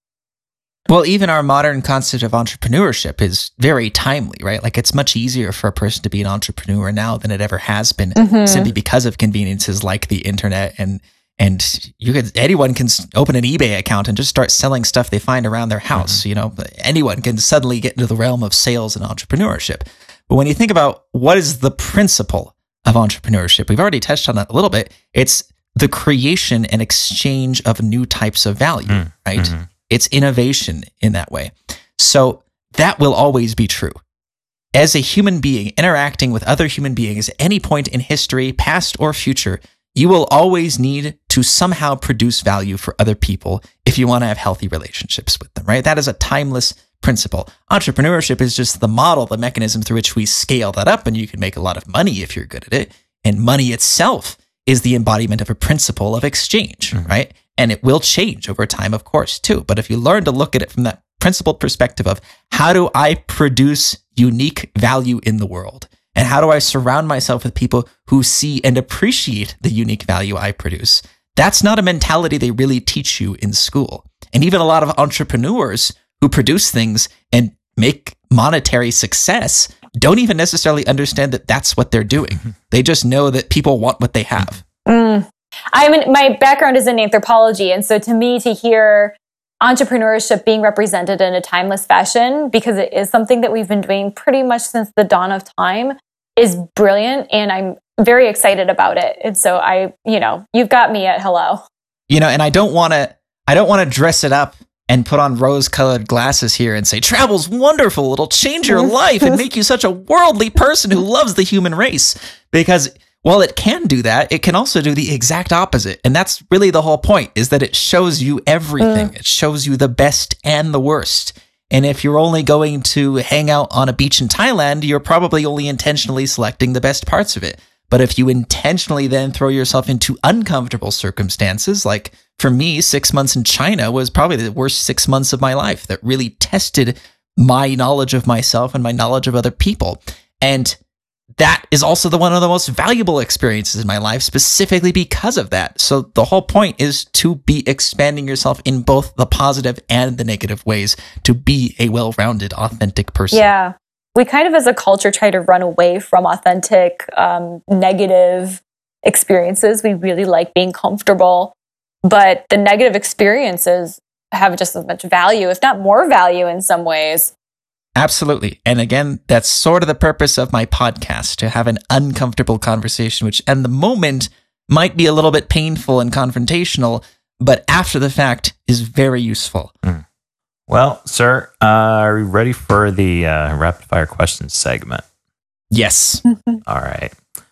Well, even our modern concept of entrepreneurship is very timely, right? Like it's much easier for a person to be an entrepreneur now than it ever has been, mm-hmm. simply because of conveniences like the internet. And and you could anyone can open an eBay account and just start selling stuff they find around their house. Mm-hmm. You know, anyone can suddenly get into the realm of sales and entrepreneurship. But when you think about what is the principle of entrepreneurship, we've already touched on that a little bit. It's the creation and exchange of new types of value, mm-hmm. right? Mm-hmm. It's innovation in that way. So that will always be true. As a human being interacting with other human beings at any point in history, past or future, you will always need to somehow produce value for other people if you want to have healthy relationships with them, right? That is a timeless principle. Entrepreneurship is just the model, the mechanism through which we scale that up, and you can make a lot of money if you're good at it. And money itself is the embodiment of a principle of exchange, mm-hmm. right? And it will change over time, of course, too. But if you learn to look at it from that principled perspective of how do I produce unique value in the world? And how do I surround myself with people who see and appreciate the unique value I produce? That's not a mentality they really teach you in school. And even a lot of entrepreneurs who produce things and make monetary success don't even necessarily understand that that's what they're doing. They just know that people want what they have. Mm. I mean, my background is in anthropology. And so to me, to hear entrepreneurship being represented in a timeless fashion, because it is something that we've been doing pretty much since the dawn of time, is brilliant. And I'm very excited about it. And so I, you know, you've got me at hello. You know, and I don't want to, I don't want to dress it up and put on rose-colored glasses here and say, travel's wonderful. It'll change your life and make you such a worldly person who loves the human race. Because while it can do that, it can also do the exact opposite. And that's really the whole point, is that it shows you everything. Mm. It shows you the best and the worst. And if you're only going to hang out on a beach in Thailand, you're probably only intentionally selecting the best parts of it. But if you intentionally then throw yourself into uncomfortable circumstances, like for me, six months in China was probably the worst six months of my life that really tested my knowledge of myself and my knowledge of other people. And that is also the one of the most valuable experiences in my life, specifically because of that. So the whole point is to be expanding yourself in both the positive and the negative ways to be a well-rounded, authentic person. Yeah. We kind of as a culture try to run away from authentic, um, negative experiences. We really like being comfortable, but the negative experiences have just as much value, if not more value in some ways. Absolutely. And again, that's sort of the purpose of my podcast, to have an uncomfortable conversation, which at the moment might be a little bit painful and confrontational, but after the fact is very useful. Mm. Well, sir, uh, are you ready for the uh, rapid fire questions segment? Yes. All right.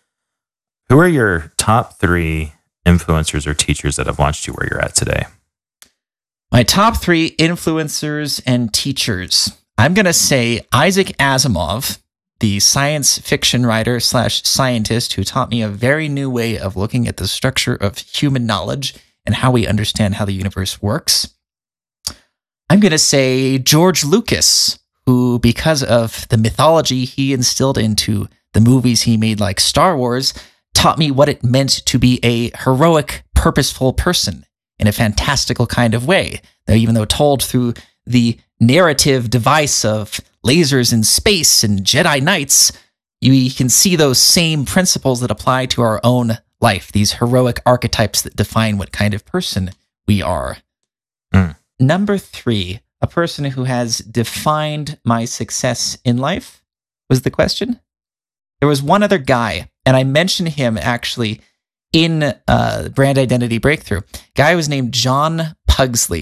Who are your top three influencers or teachers that have launched you where you're at today? My top three influencers and teachers. I'm going to say Isaac Asimov, the science fiction writer slash scientist who taught me a very new way of looking at the structure of human knowledge and how we understand how the universe works. I'm going to say George Lucas, who, because of the mythology he instilled into the movies he made like Star Wars, taught me what it meant to be a heroic, purposeful person in a fantastical kind of way. Though even though told through the narrative device of lasers in space and Jedi Knights, you can see those same principles that apply to our own life, these heroic archetypes that define what kind of person we are. Mm. Number three, a person who has defined my success in life was the question. There was one other guy, and I mentioned him actually in uh, Brand Identity Breakthrough. Guy was named John Pugsley.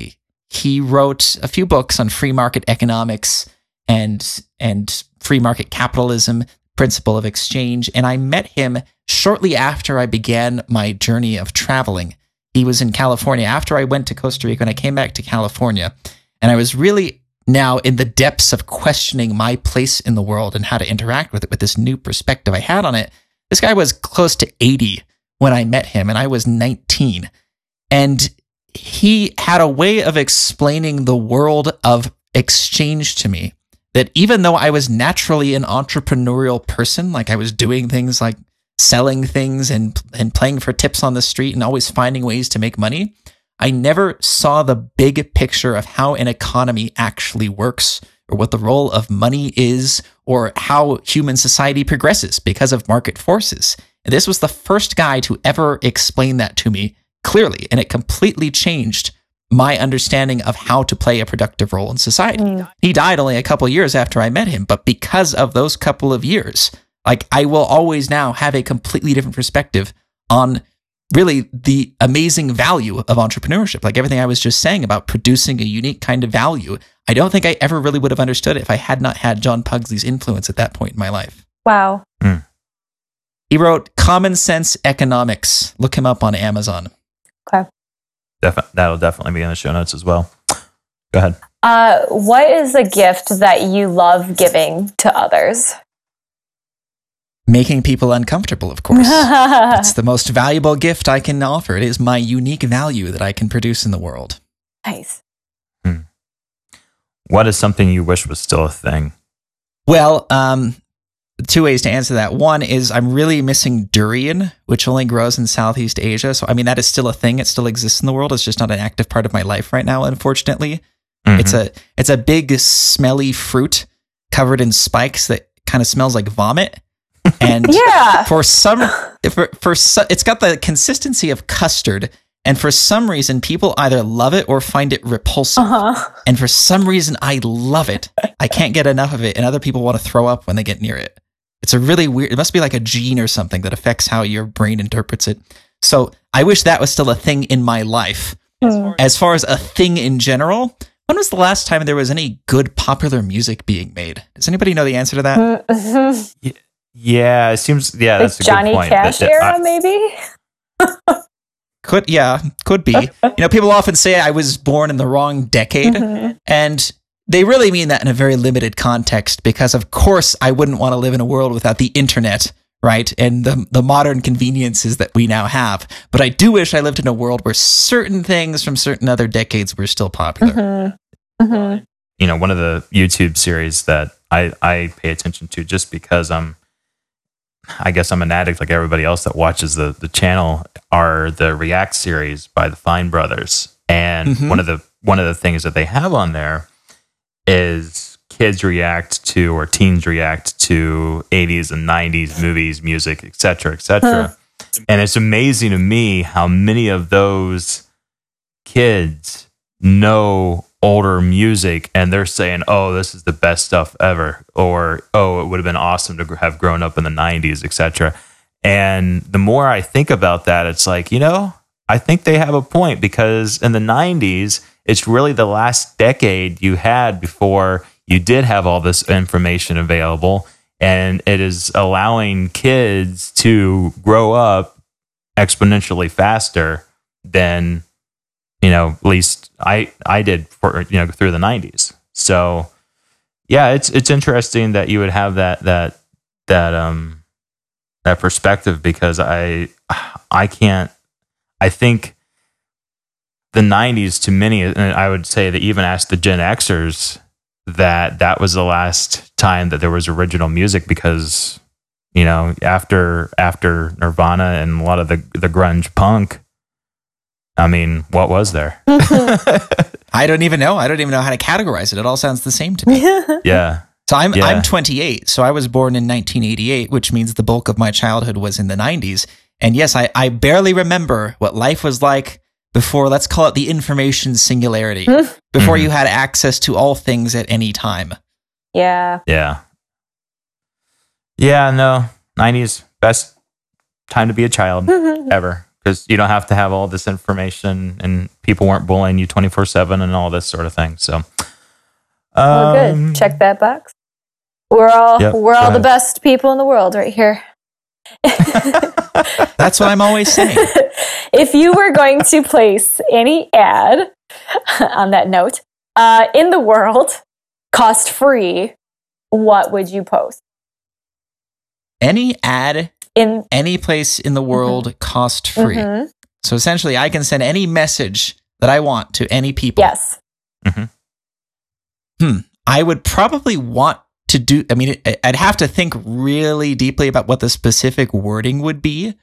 he wrote a few books on free market economics and and free market capitalism, principle of exchange. And I met him shortly after I began my journey of traveling. He was in California after I went to Costa Rica, and I came back to California. And I was really now in the depths of questioning my place in the world and how to interact with it with this new perspective I had on it. This guy was close to eighty when I met him, and I was nineteen. And he had a way of explaining the world of exchange to me that even though I was naturally an entrepreneurial person, like I was doing things like selling things and and playing for tips on the street and always finding ways to make money, I never saw the big picture of how an economy actually works, or what the role of money is, or how human society progresses because of market forces. And this was the first guy to ever explain that to me clearly, and it completely changed my understanding of how to play a productive role in society. Mm. He died only a couple years after I met him, but because of those couple of years, like I will always now have a completely different perspective on really the amazing value of entrepreneurship. Like everything I was just saying about producing a unique kind of value, I don't think I ever really would have understood it if I had not had John Pugsley's influence at that point in my life. Wow. Mm. He wrote Common Sense Economics. Look him up on Amazon. Okay. Def- that'll definitely be in the show notes as well. Go ahead. Uh, what is a gift that you love giving to others? Making people uncomfortable, of course. It's the most valuable gift I can offer. It is my unique value that I can produce in the world. Nice. Hmm. What is something you wish was still a thing? Well, um, two ways to answer that. One is I'm really missing durian, which only grows in Southeast Asia. So, I mean, that is still a thing. It still exists in the world. It's just not an active part of my life right now, unfortunately. Mm-hmm. It's a it's a big, smelly fruit covered in spikes that kind of smells like vomit. And yeah. for some, for, for so, it's got the consistency of custard. And for some reason, people either love it or find it repulsive. Uh-huh. And for some reason, I love it. I can't get enough of it. And other people want to throw up when they get near it. It's a really weird, it must be like a gene or something that affects how your brain interprets it. So I wish that was still a thing in my life. Mm. As far as a thing in general, when was the last time there was any good popular music being made? Does anybody know the answer to that? Mm-hmm. Yeah, yeah, it seems, yeah, like that's a Johnny good point. Cash That- era, I- maybe? Could, yeah, could be. You know, people often say I was born in the wrong decade, mm-hmm. and they really mean that in a very limited context, because of course I wouldn't want to live in a world without the internet, right? And the the modern conveniences that we now have. But I do wish I lived in a world where certain things from certain other decades were still popular. Mm-hmm. Mm-hmm. You know, one of the YouTube series that I, I pay attention to just because I'm, I guess I'm an addict like everybody else that watches the, the channel, are the React series by the Fine Brothers. And mm-hmm. one of the one of the things that they have on there is kids react to, or teens react to, eighties and nineties movies, music, et cetera, et cetera. Huh. And it's amazing to me how many of those kids know older music and they're saying, oh, this is the best stuff ever, or oh, it would have been awesome to have grown up in the nineties, et cetera. And the more I think about that, it's like, you know, I think they have a point, because in the nineties, it's really the last decade you had before you did have all this information available, and it is allowing kids to grow up exponentially faster than, you know, at least I I did for, you know, through the nineties. So yeah, it's it's interesting that you would have that that that um that perspective, because I I can't I think the nineties, to many, and I would say that even ask the Gen Xers, that that was the last time that there was original music, because, you know, after after Nirvana and a lot of the the grunge punk, I mean, what was there? I don't even know. I don't even know how to categorize it. It all sounds the same to me. Yeah. So I'm yeah. I'm twenty-eight. So I was born in nineteen eighty-eight, which means the bulk of my childhood was in the nineties. And yes, I, I barely remember what life was like before, let's call it the information singularity, before mm-hmm. you had access to all things at any time. Yeah. Yeah. Yeah, no. nineties, best time to be a child ever. because you don't have to have all this information, and people weren't bullying you twenty-four seven and all this sort of thing. So, oh, um, good. Check that box. We're all Yep, we're go all the ahead. best people in the world right here. That's what I'm always saying. If you were going to place any ad on that note uh, in the world, cost free, what would you post? Any ad, In any place in the world, mm-hmm. cost free. Mm-hmm. So essentially, I can send any message that I want to any people. Yes. Mm-hmm. Hmm. I would probably want to do, I mean, I'd have to think really deeply about what the specific wording would be,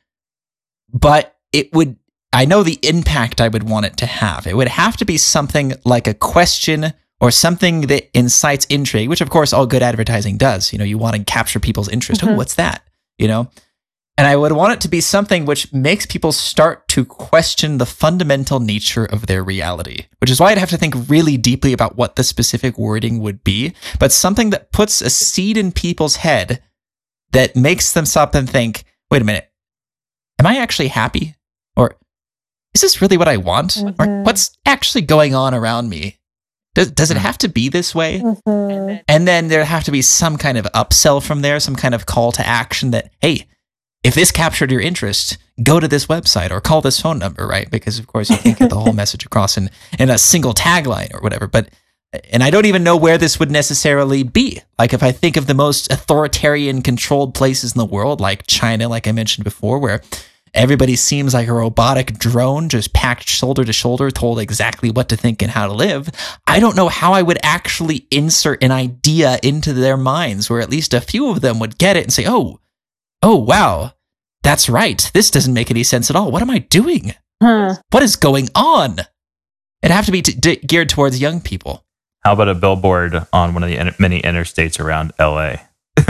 but it would, I know the impact I would want it to have. It would have to be something like a question or something that incites intrigue, which of course all good advertising does. You know, you want to capture people's interest. Mm-hmm. Oh, what's that? You know? And I would want it to be something which makes people start to question the fundamental nature of their reality, which is why I'd have to think really deeply about what the specific wording would be, but something that puts a seed in people's head that makes them stop and think, wait a minute, am I actually happy? Or is this really what I want? Mm-hmm. Or what's actually going on around me? Does, does it have to be this way? Mm-hmm. And then there have to be some kind of upsell from there, some kind of call to action that, hey, if this captured your interest, go to this website or call this phone number, right? Because of course you can't get the whole message across in, in a single tagline or whatever. But, and I don't even know where this would necessarily be. Like if I think of the most authoritarian controlled places in the world, like China, like I mentioned before, where everybody seems like a robotic drone, just packed shoulder to shoulder, told exactly what to think and how to live. I don't know how I would actually insert an idea into their minds where at least a few of them would get it and say, oh, oh, wow, that's right. This doesn't make any sense at all. What am I doing? Hmm. What is going on? It'd have to be t- d- geared towards young people. How about a billboard on one of the in- many interstates around L A?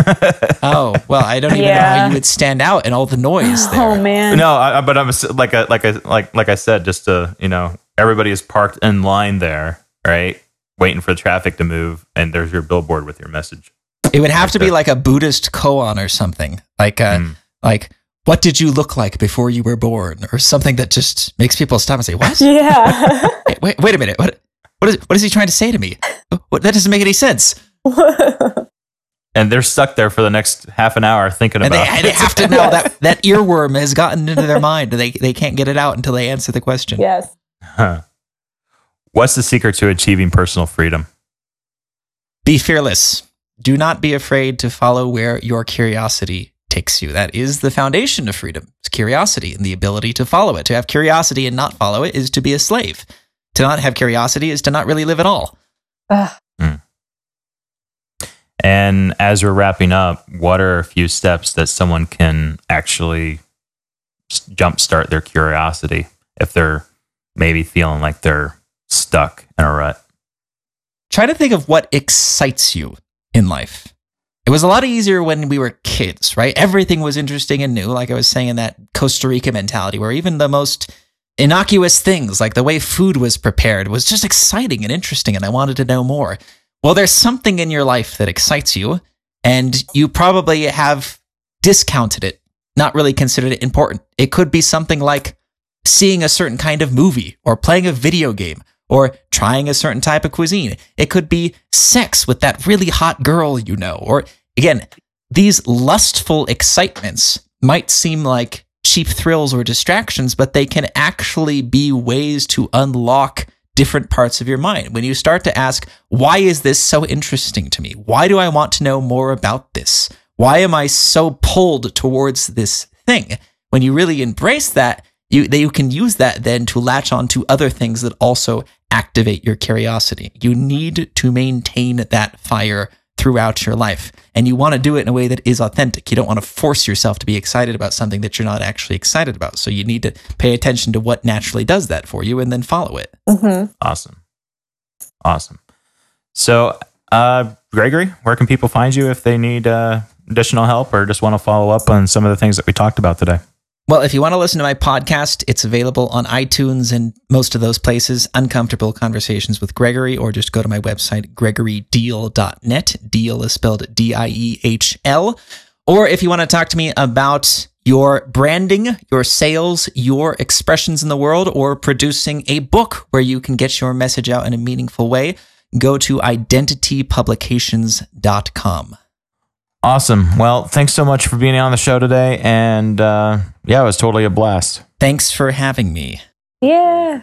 Oh, well, I don't even Yeah. know how you would stand out in all the noise there. Oh man. No, I, but I'm s- like a, like a, like like I said, just to, you know, everybody is parked in line there, right, waiting for the traffic to move, and there's your billboard with your message. It would have to be like a Buddhist koan or something. Like, uh, Mm. like, what did you look like before you were born? Or something that just makes people stop and say, what? Yeah. Wait, wait, wait a minute. What, what, is, what is he trying to say to me? What, that doesn't make any sense. And they're stuck there for the next half an hour thinking And they, about they it. have to know that that earworm has gotten into their mind. They, they can't get it out until they answer the question. Yes. Huh. What's the secret to achieving personal freedom? Be fearless. Do not be afraid to follow where your curiosity takes you. That is the foundation of freedom. It's curiosity and the ability to follow it. To have curiosity and not follow it is to be a slave. To not have curiosity is to not really live at all. Ugh. Mm. And as we're wrapping up, what are a few steps that someone can actually s- jumpstart their curiosity if they're maybe feeling like they're stuck in a rut? Try to think of what excites you in life. It was a lot easier when we were kids, right? Everything was interesting and new, like I was saying in that Costa Rica mentality, where even the most innocuous things, like the way food was prepared, was just exciting and interesting, and I wanted to know more. Well, there's something in your life that excites you, and you probably have discounted it, not really considered it important. It could be something like seeing a certain kind of movie, or playing a video game, or trying a certain type of cuisine. It could be sex with that really hot girl you know. Or again, these lustful excitements might seem like cheap thrills or distractions, but they can actually be ways to unlock different parts of your mind. When you start to ask, why is this so interesting to me? Why do I want to know more about this? Why am I so pulled towards this thing? When you really embrace that, you, that you can use that then to latch on to other things that also activate your curiosity. You need to maintain that fire throughout your life. And you want to do it in a way that is authentic. You don't want to force yourself to be excited about something that you're not actually excited about. So you need to pay attention to what naturally does that for you and then follow it. Mm-hmm. Awesome. Awesome. So, uh, Gregory, where can people find you if they need uh, additional help or just want to follow up on some of the things that we talked about today? Well, if you want to listen to my podcast, it's available on iTunes and most of those places, Uncomfortable Conversations with Gregory, or just go to my website, gregory deal dot net. Deal is spelled D I E H L. Or if you want to talk to me about your branding, your sales, your expressions in the world, or producing a book where you can get your message out in a meaningful way, go to identity publications dot com. Awesome. Well, thanks so much for being on the show today. And uh, yeah, it was totally a blast. Thanks for having me. Yeah.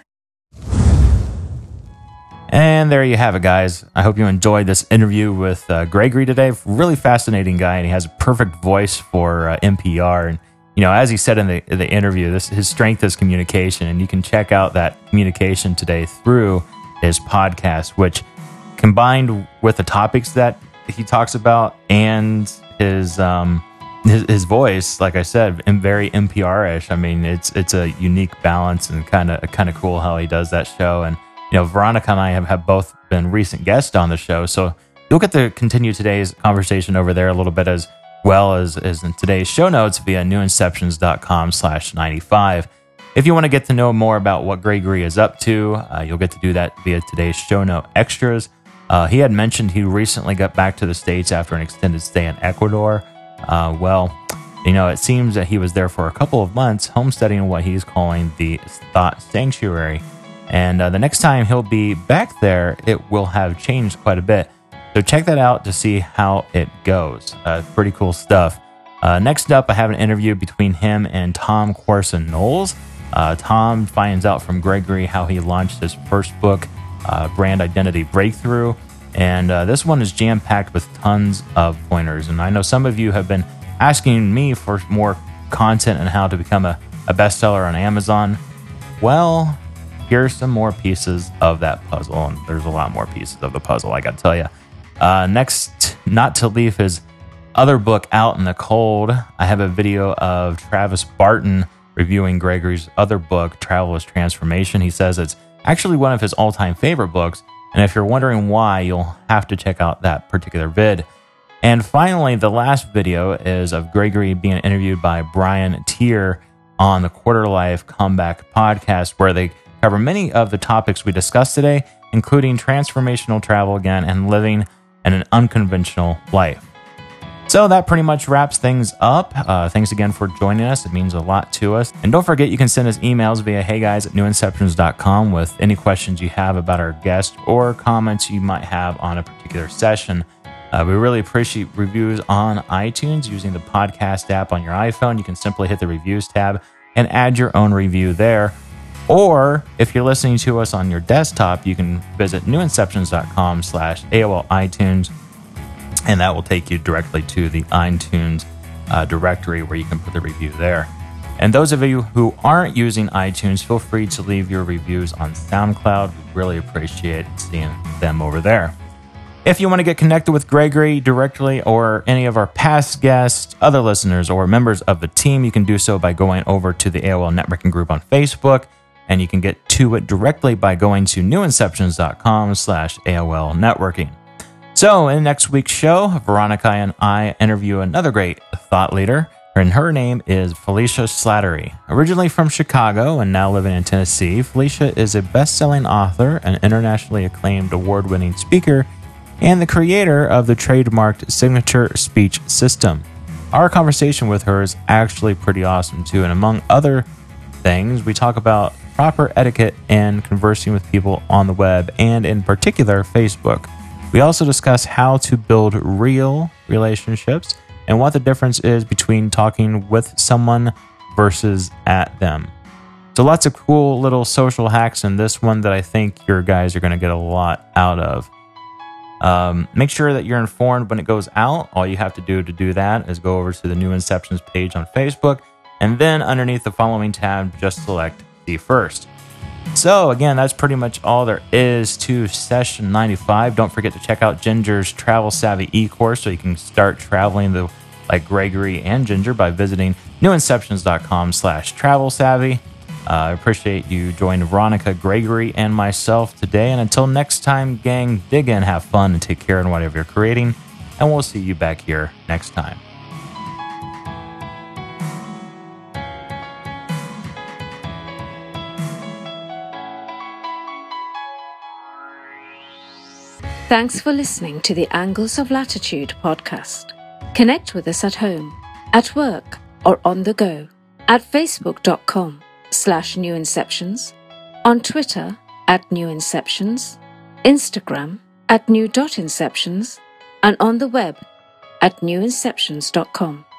And there you have it, guys. I hope you enjoyed this interview with uh, Gregory today. Really fascinating guy, and he has a perfect voice for uh, N P R. And you know, as he said in the the interview, this his strength is communication, and you can check out that communication today through his podcast, which combined with the topics that he talks about and his um his, his voice, like I said, and very N P R-ish. I mean, it's it's a unique balance and kind of kind of cool how he does that show. And you know, Veronica and I have, have both been recent guests on the show, so you'll get to continue today's conversation over there a little bit, as well as, as in today's show notes via newinceptions dot com slash ninety-five. If you want to get to know more about what Gregory is up to, uh, you'll get to do that via today's show note extras. Uh, he had mentioned he recently got back to the States after an extended stay in Ecuador. Uh, well, you know, it seems that he was there for a couple of months, homesteading what he's calling the Thought Sanctuary. And uh, the next time he'll be back there, it will have changed quite a bit. So check that out to see how it goes. Uh, pretty cool stuff. Uh, next up, I have an interview between him and Tom Corson Knowles. Uh, Tom finds out from Gregory how he launched his first book, uh, Brand Identity Breakthrough. And uh, this one is jam-packed with tons of pointers. And I know some of you have been asking me for more content on how to become a, a bestseller on Amazon. Well, here's some more pieces of that puzzle, and there's a lot more pieces of the puzzle, I gotta tell you. Uh, next, not to leave his other book out in the cold, I have a video of Travis Barton reviewing Gregory's other book, Travel is Transformation. He says it's actually one of his all-time favorite books, and if you're wondering why, you'll have to check out that particular vid. And finally, the last video is of Gregory being interviewed by Brian Tier on the Quarter Life Comeback podcast, where they cover many of the topics we discussed today, including transformational travel again and living in an unconventional life. So that pretty much wraps things up. Uh, thanks again for joining us. It means a lot to us. And don't forget, you can send us emails via heyguys at newinceptions dot com with any questions you have about our guest or comments you might have on a particular session. Uh, we really appreciate reviews on iTunes using the podcast app on your iPhone. You can simply hit the reviews tab and add your own review there. Or if you're listening to us on your desktop, you can visit newinceptions dot com slash A O L iTunes, and that will take you directly to the iTunes uh, directory where you can put the review there. And those of you who aren't using iTunes, feel free to leave your reviews on SoundCloud. We really appreciate seeing them over there. If you want to get connected with Gregory directly or any of our past guests, other listeners, or members of the team, you can do so by going over to the A O L Networking Group on Facebook. And you can get to it directly by going to newinceptions dot com slash A O L networking. So in next week's show, Veronica and I interview another great thought leader, and her name is Felicia Slattery. Originally from Chicago and now living in Tennessee, Felicia is a best-selling author, an internationally acclaimed award-winning speaker, and the creator of the trademarked Signature Speech System. Our conversation with her is actually pretty awesome too, and among other things, we talk about proper etiquette and conversing with people on the web, and in particular, Facebook. We also discuss how to build real relationships and what the difference is between talking with someone versus at them. So lots of cool little social hacks in this one that I think your guys are going to get a lot out of. Um, make sure that you're informed when it goes out. All you have to do to do that is go over to the New Inceptions page on Facebook, and then underneath the following tab, just select See First. So again, that's pretty much all there is to session ninety-five. Don't forget to check out Ginger's Travel Savvy e-course so you can start traveling the like Gregory and Ginger by visiting newinceptions dot com slash travel savvy. Uh, I appreciate you joining Veronica, Gregory, and myself today. And until next time, gang, dig in, have fun, and take care in whatever you're creating. And we'll see you back here next time. Thanks for listening to the Angles of Latitude podcast. Connect with us at home, at work, or on the go at facebook.com slash new inceptions, on Twitter at new inceptions, Instagram at new.inceptions, and on the web at new inceptions dot com.